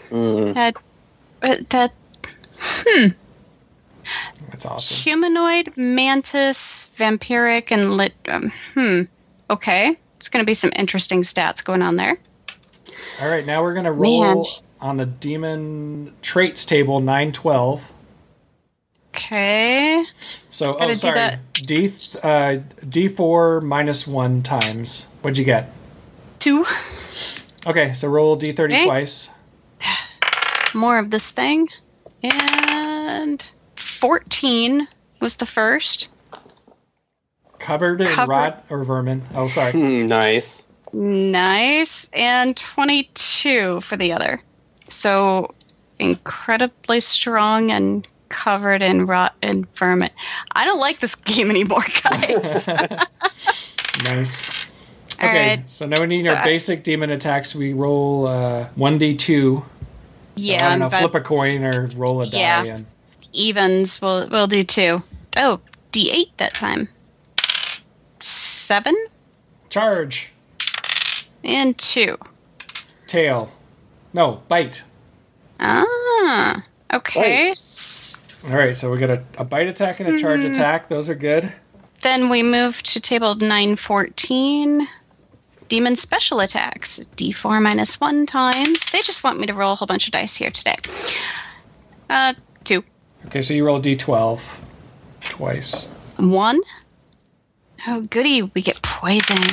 That's awesome. Humanoid, mantis, vampiric, and lit. Okay. It's going to be some interesting stats going on there. All right, now we're going to roll on the demon traits table 912. Okay. So, D4 minus 1 times. What'd you get? 2. Okay, so roll D30 twice. More of this thing. And 14 was the first. Covered in rot or vermin. Oh, sorry. Nice. Nice. And 22 for the other. So incredibly strong and covered in rot and vermin. I don't like this game anymore, guys. Nice. All Okay, right. so now we need our basic demon attacks. We roll 1d2. Yeah. So, I don't know, but- flip a coin or roll a die. Yeah. And Evens we'll do 2. Oh, D8 that time. 7 charge. and 2. Tail. No, bite. Ah, okay. All right, so we got a bite attack and a charge attack. Those are good. Then we move to table 914. Demon special attacks. D4 minus 1 times. They just want me to roll a whole bunch of dice here today. 2. Okay, so you roll d12 twice. 1. Oh, goody. We get poison.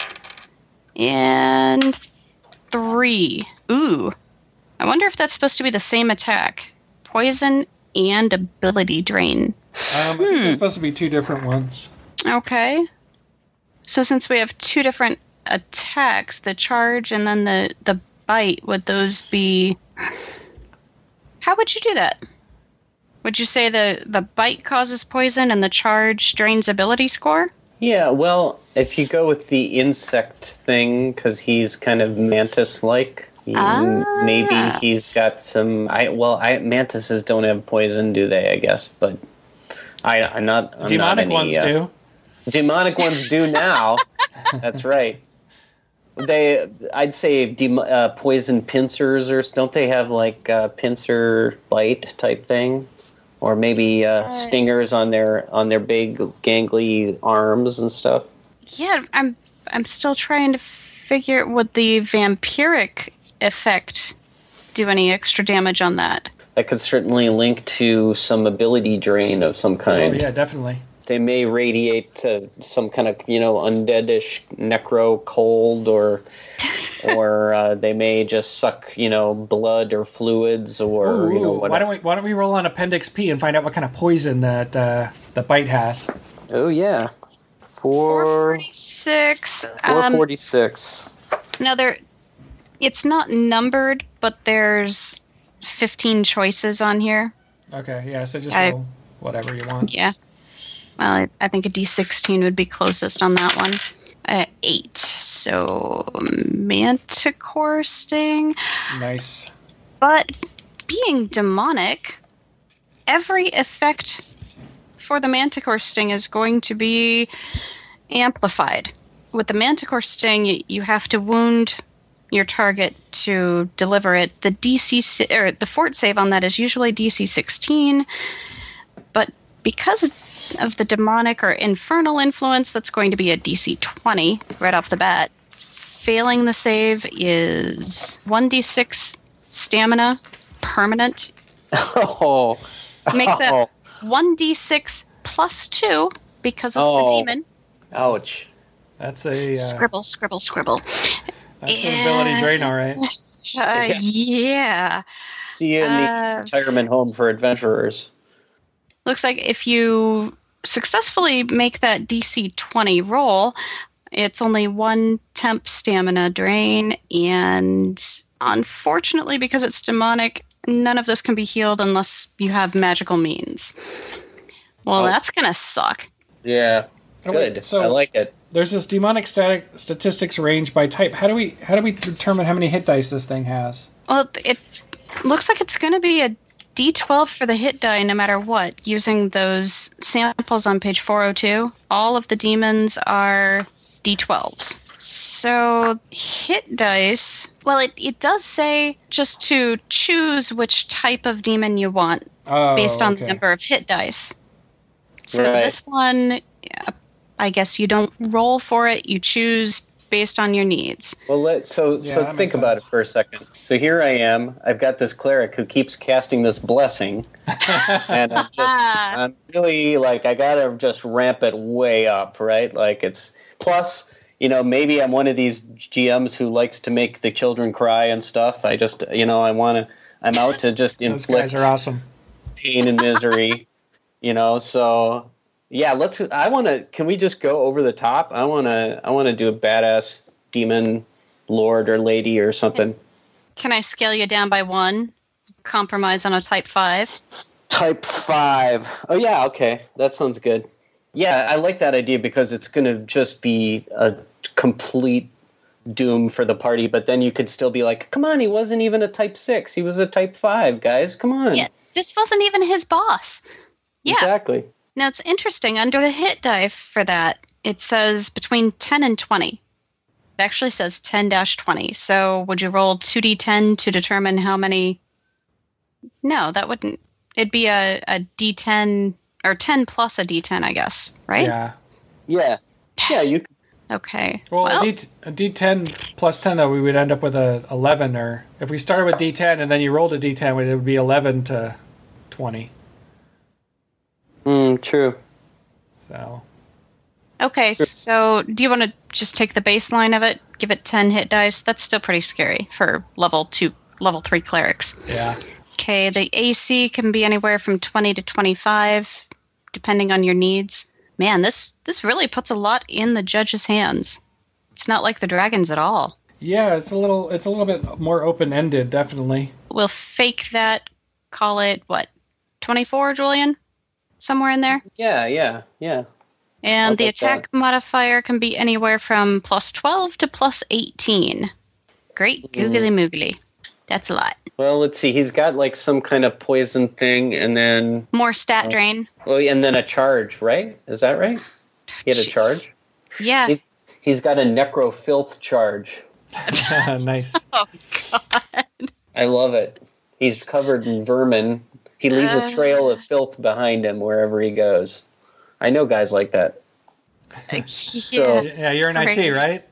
And 3. Ooh. I wonder if that's supposed to be the same attack. Poison and ability drain. I think there's supposed to be 2 different ones. Okay. So since we have 2 different attacks, the charge and then the bite, would those be... How would you do that? Would you say the bite causes poison and the charge drains ability score? Yeah, well, if you go with the insect thing, because he's kind of mantis-like, maybe he's got some... mantises don't have poison, do they, I guess? But I'm not Demonic any, ones do. Demonic ones do now. That's right. I'd say poison pincers, or don't they have like pincer bite type thing, or maybe stingers on their big gangly arms and stuff. Yeah, I'm still trying to figure, would the vampiric effect do any extra damage on that? That could certainly link to some ability drain of some kind. Oh, yeah, definitely. They may radiate some kind of, undeadish necro cold, or they may just suck, blood or fluids, or whatever. Why don't we roll on Appendix P and find out what kind of poison that the bite has? Oh yeah, 446. 446. Now it's not numbered, but there's 15 choices on here. Okay, yeah, so just roll whatever you want. Yeah. Well, I think a D16 would be closest on that one. 8. So, Manticore Sting. Nice. But being demonic, every effect for the Manticore Sting is going to be amplified. With the Manticore Sting, you have to wound your target to deliver it. The the fort save on that is usually DC 16, but because of the demonic or infernal influence, that's going to be a DC 20 right off the bat. Failing the save is 1d6 stamina permanent. Oh. Makes it 1d6 plus 2 because of the demon. Ouch. That's a... Scribble, scribble, scribble. That's an ability drain, all right. Yeah. See you in the retirement home for adventurers. Looks like if you successfully make that DC 20 roll, it's only 1 temp stamina drain, and unfortunately, because it's demonic, none of this can be healed unless you have magical means. Well, that's gonna suck. Yeah. Oh, Good. wait, so I like it. There's this demonic statistics range by type. How do we determine how many hit dice this thing has? Well, it looks like it's going to be a D12 for the hit die no matter what, using those samples on page 402. All of the demons are D12s. So hit dice, well, it does say just to choose which type of demon you want based on the number of hit dice. So this one, I guess you don't roll for it, you choose based on your needs. Well, so think about it for a second. So here I am. I've got this cleric who keeps casting this blessing, and I'm really like, I gotta just ramp it way up, right? Like it's plus, maybe I'm one of these GMs who likes to make the children cry and stuff. I just, I'm out to just inflict Those guys are awesome. pain and misery, so Yeah, can we just go over the top? I wanna do a badass demon lord or lady or something. Can I scale you down by 1? Compromise on a type 5? Type 5. Oh yeah, okay. That sounds good. Yeah, I like that idea because it's gonna just be a complete doom for the party, but then you could still be like, come on, he wasn't even a type 6. He was a type 5, guys. Come on. Yeah, this wasn't even his boss. Yeah. Exactly. Now, it's interesting. Under the hit die for that, it says between 10 and 20. It actually says 10-20. So would you roll 2d10 to determine how many? No, that wouldn't. It'd be a d10, or 10 plus a d10, I guess, right? Yeah, you could. Okay. Well, a D10 plus 10, though, we would end up with a 11. Or if we started with D10 and then you rolled a D10, it would be 11 to 20. True. So. Okay, so do you want to just take the baseline of it, give it 10 hit dice? That's still pretty scary for level 3 clerics. Yeah. Okay, the AC can be anywhere from 20 to 25, depending on your needs. Man, this really puts a lot in the judge's hands. It's not like the dragons at all. Yeah, it's a little bit more open-ended, definitely. We'll fake that, call it, 24, Julian? Somewhere in there? Yeah. And the attack modifier can be anywhere from plus 12 to plus 18. Great googly moogly. That's a lot. Well, let's see. He's got like some kind of poison thing, and then more stat drain. Oh, and then a charge, right? Is that right? He had a charge. Yeah. He's got a necro filth charge. Nice. Oh God. I love it. He's covered in vermin. He leaves a trail of filth behind him wherever he goes. I know guys like that. Yeah, you're in IT, right?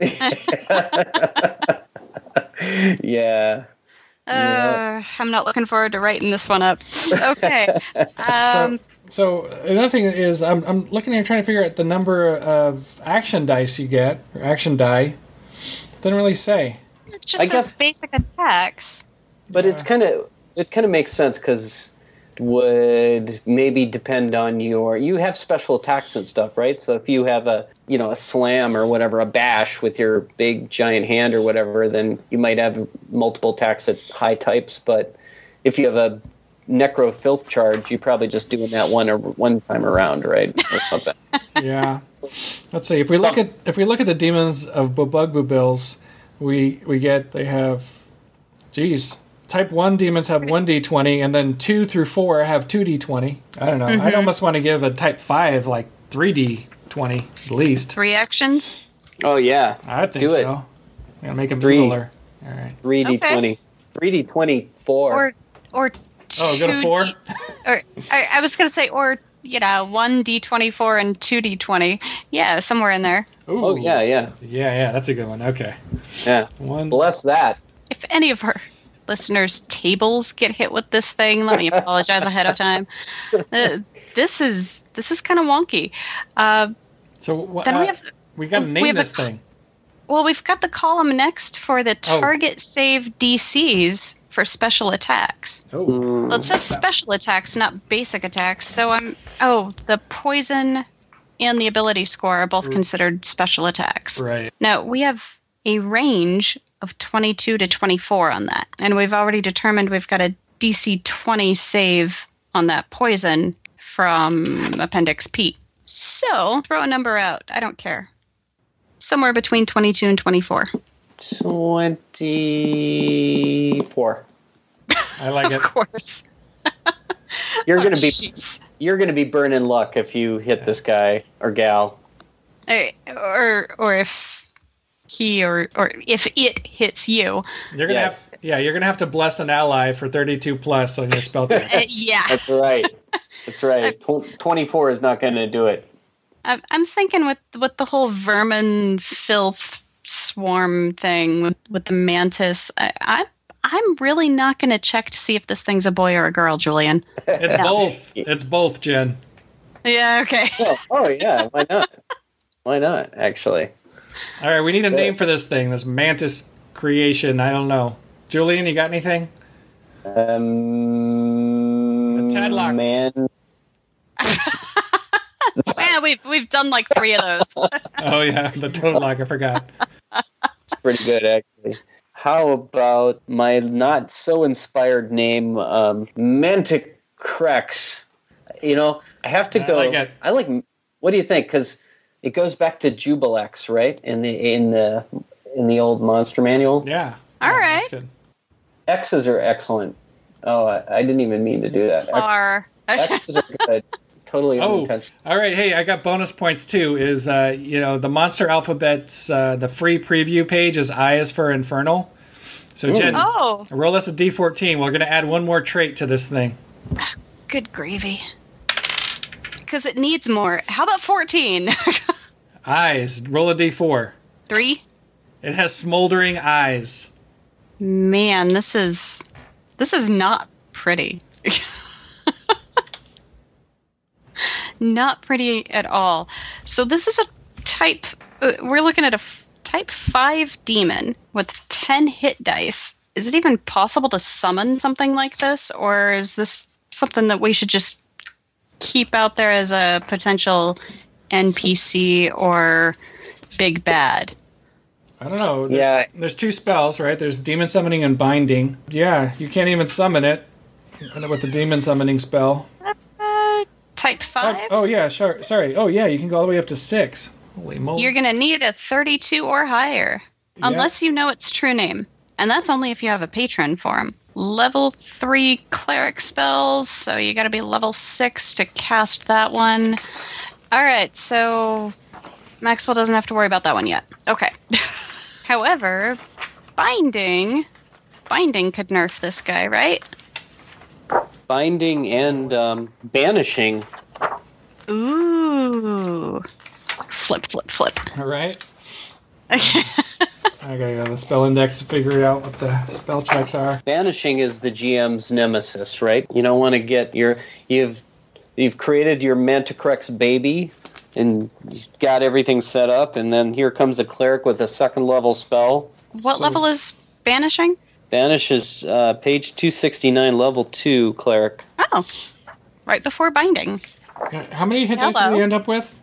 Yeah. I'm not looking forward to writing this one up. Okay. So another thing is, I'm looking here trying to figure out the number of action dice you get, or action die. Doesn't really say. It just says basic attacks. But it kind of makes sense because would maybe depend on you have special attacks and stuff, right? So if you have a slam or whatever, a bash with your big giant hand or whatever, then you might have multiple attacks at high types. But if you have a necro filth charge, you're probably just doing that one time around, right? Or something. Yeah. Let's see. If we look at the demons of Bugbubills, they have Type 1 demons have 1d20, and then 2 through 4 have 2d20. I don't know. Mm-hmm. I'd almost want to give a Type 5 like 3d20 at least. 3 actions? Oh, yeah. I think so. I'm going to make them eviler. All right. 3d20. Okay. 3d20, 4. Or 2 go to 4? Or I was going to say, 1d24 and 2d20. Yeah, somewhere in there. Ooh. Oh, yeah. Yeah, that's a good one. Okay. Yeah. Bless that. If any of our listeners' tables get hit with this thing, let me apologize ahead of time. This is kind of wonky. Then we got to name this thing. Well, we've got the column next for the target save DCs for special attacks. Oh. Well, it says special attacks, not basic attacks. So the poison and the ability score are both considered special attacks. Right. Now, we have a range of 22 to 24 on that. And we've already determined we've got a DC 20 save on that poison from Appendix P. So, throw a number out. I don't care. Somewhere between 22 and 24. 24. I like it. Of course. You're going to be burning luck if you hit this guy or gal. Or if he or if it hits you. You're going to you're going to have to bless an ally for 32 plus on your spell check. Yeah. That's right. 24 is not going to do it. I'm thinking with the whole vermin filth swarm thing with the mantis. I'm really not going to check to see if this thing's a boy or a girl, Julian. It's both. It's both, Jen. Yeah. Okay. Oh yeah. Why not? Why not? Actually. All right. We need a name for this thing. This mantis creation. I don't know. Julian, you got anything? A Tadlock. Man. done like 3 of those. Oh, yeah, the Toad Lock, I forgot. It's pretty good, actually. How about my not-so-inspired name, Manticrex? You know, I have to go... I like it. What do you think? Because it goes back to Jubilex, right? In the old monster manual? Yeah. All right. X's are excellent. Oh, I didn't even mean to do that. X's are good. Totally unintentional. All right. Hey, I got bonus points too. Is the Monster Alphabet's the free preview page is I is for Infernal. So Jen, roll us a D14. We're going to add one more trait to this thing. Good gravy. Because it needs more. How about 14? Eyes. Roll a D4. 3. It has smoldering eyes. Man, this is not pretty. Not pretty at all. So this is a type... we're looking at a type 5 demon with 10 hit dice. Is it even possible to summon something like this? Or is this something that we should just keep out there as a potential NPC or big bad? I don't know. There's 2 spells, right? There's Demon Summoning and Binding. Yeah, you can't even summon it with the Demon Summoning spell. Type 5? Oh yeah, sure. Sorry. Oh, yeah, you can go all the way up to 6. Holy moly. You're going to need a 32 or higher, unless you know its true name. And that's only if you have a patron for him. Level 3 cleric spells, so you got to be level 6 to cast that one. All right, so Maxwell doesn't have to worry about that one yet. Okay. However, Binding could nerf this guy, right? Binding and Banishing. Ooh. Flip. All right. I gotta go to the spell index to figure out what the spell checks are. Banishing is the GM's nemesis, right? You don't want to get you've created your Manticrex baby and got everything set up, and then here comes a cleric with a 2nd level spell. What level is Banishing? Banish is page 269, level 2 cleric. Oh, right before Binding. How many hit dice do you end up with?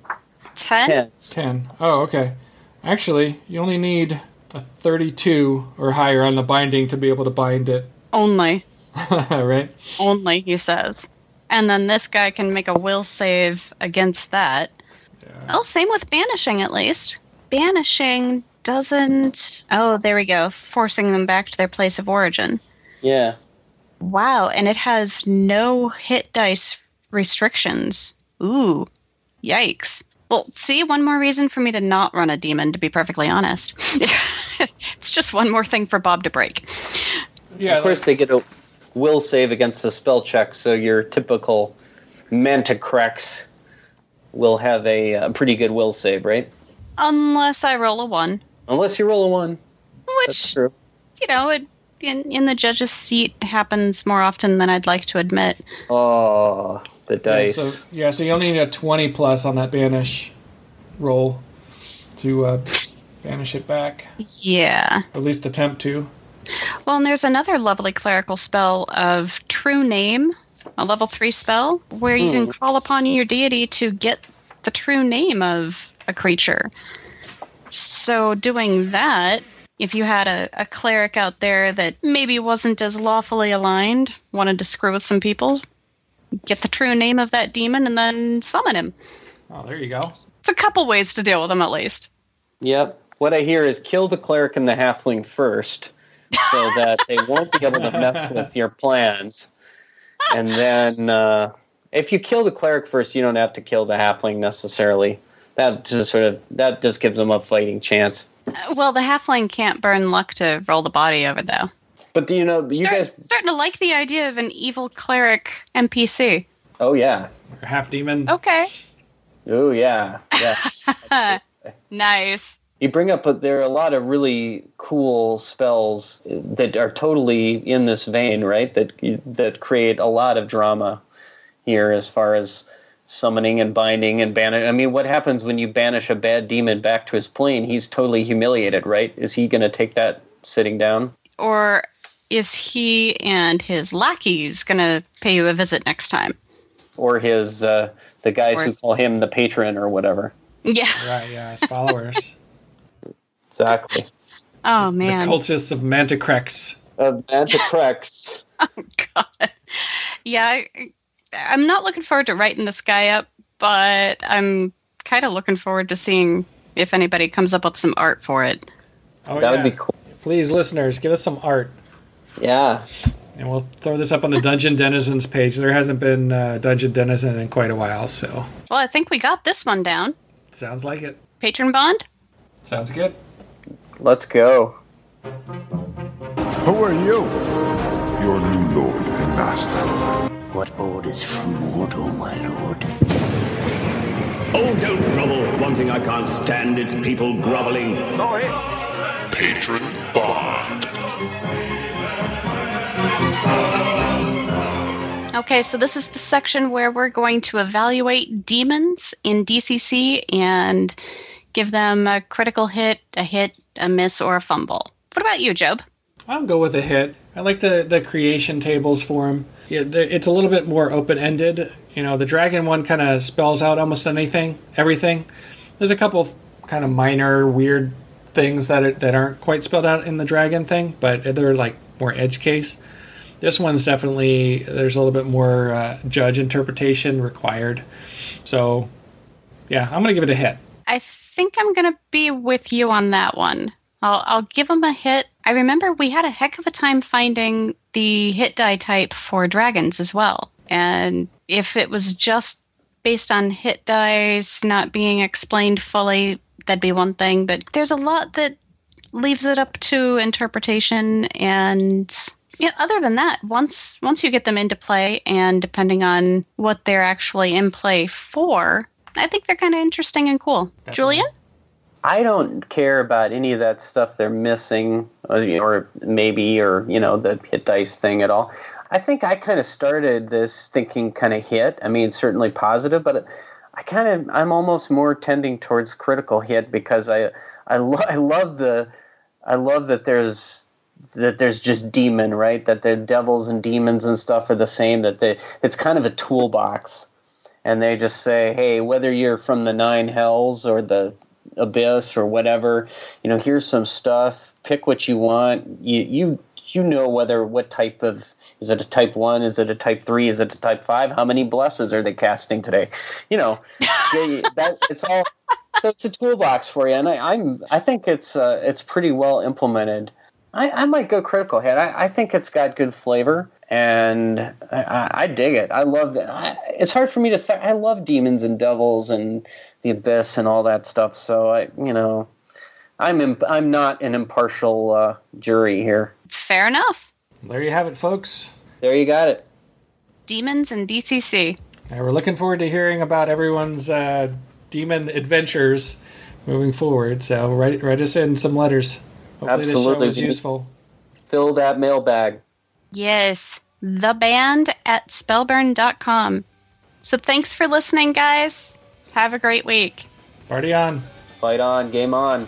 10. 10. Oh, okay. Actually, you only need a 32 or higher on the Binding to be able to bind it. Only. Right? Only, he says. And then this guy can make a will save against that. Yeah. Well, same with Banishing, at least. Banishing doesn't... Oh, there we go. Forcing them back to their place of origin. Yeah. Wow, and it has no hit dice restrictions. Ooh. Yikes. Well, see, one more reason for me to not run a demon, to be perfectly honest. It's just one more thing for Bob to break. Yeah, of course, they get a will save against the spell check, so your typical Manticrex will have a pretty good will save, right? Unless I roll a 1. Unless you roll a 1. Which, that's true. You know, in the judge's seat happens more often than I'd like to admit. Oh, the dice. So you only need a 20 plus on that banish roll to banish it back. Yeah. At least attempt to. Well, and there's another lovely clerical spell of True Name, a level 3 spell, where you can call upon your deity to get the true name of a creature. So doing that, if you had a cleric out there that maybe wasn't as lawfully aligned, wanted to screw with some people, get the true name of that demon and then summon him. Oh, there you go. It's a couple ways to deal with them, at least. Yep. What I hear is kill the cleric and the halfling first, so that they won't be able to mess with your plans. And then if you kill the cleric first, you don't have to kill the halfling necessarily. That just gives them a fighting chance. Well, the halfling can't burn luck to roll the body over, though. But you guys starting to like the idea of an evil cleric NPC. Oh yeah, or half demon. Okay. Oh yeah. Nice. You bring up, there are a lot of really cool spells that are totally in this vein, right? That create a lot of drama here, as far as summoning and binding and banish. I mean, what happens when you banish a bad demon back to his plane? He's totally humiliated, right? Is he going to take that sitting down? Or is he and his lackeys going to pay you a visit next time? or his the guys who call him the patron or whatever. Yeah. Right, yeah, his followers. Exactly. Oh, man. The cultists of Mantacrex. Mantacrex. Oh, God. Yeah, I'm not looking forward to writing this guy up, but I'm kind of looking forward to seeing if anybody comes up with some art for it. Oh, that would be cool. Please, listeners, give us some art. Yeah. And we'll throw this up on the Dungeon Denizens page. There hasn't been Dungeon Denizen in quite a while, so. Well, I think we got this one down. Sounds like it. Patron Bond? Sounds good. Let's go. Who are you? Your new lord and master. What orders from Mordor, my lord? Oh, don't grovel. One thing I can't stand, it's people groveling. No, hey. Patron Bond. Okay, so this is the section where we're going to evaluate demons in DCC and give them a critical hit, a miss, or a fumble. What about you, Job? I'll go with a hit. I like the creation tables for them. Yeah, it's a little bit more open-ended. You know, the dragon one kind of spells out almost everything. There's a couple of kind of minor, weird things that aren't quite spelled out in the dragon thing, but they're like more edge case. This one's definitely, there's a little bit more judge interpretation required. So, yeah, I'm going to give it a hit. I think I'm going to be with you on that one. I'll give them a hit. I remember we had a heck of a time finding the hit die type for dragons as well. And if it was just based on hit dice not being explained fully, that'd be one thing. But there's a lot that leaves it up to interpretation. And yeah, other than that, once you get them into play, and depending on what they're actually in play for, I think they're kind of interesting and cool. Definitely. Julian? I don't care about any of that stuff they're missing, or maybe, or, you know, the hit dice thing at all. I think I kind of started this thinking kind of hit. I mean, certainly positive, but I'm almost more tending towards critical hit, because I love that there's just demon, right? That the devils and demons and stuff are the same. It's kind of a toolbox, and they just say, hey, whether you're from the 9 hells or the abyss or whatever, you know, here's some stuff, pick what you want. You know what type of, is it a type 1, is it a type 3, is it a type 5, how many blesses are they casting today, you know. That it's all, so it's a toolbox for you, and I think it's pretty well implemented. I might go critical hit. I think it's got good flavor, and I dig it. I love it. It's hard for me to say. I love demons and devils and the abyss and all that stuff. So I'm not an impartial jury here. Fair enough. There you have it, folks. There you got it. Demons and DCC. And we're looking forward to hearing about everyone's demon adventures moving forward. So write us in some letters. Hopefully Absolutely. This show was useful. Fill that mailbag. Yes. theband@spellburn.com. So thanks for listening, guys. Have a great week. Party on. Fight on. Game on.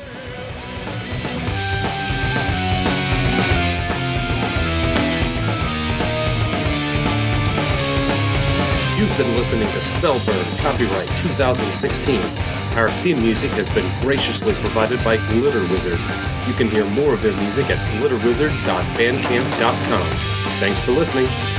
You've been listening to Spellburn, copyright 2016. Our theme music has been graciously provided by Glitter Wizard. You can hear more of their music at glitterwizard.bandcamp.com. Thanks for listening.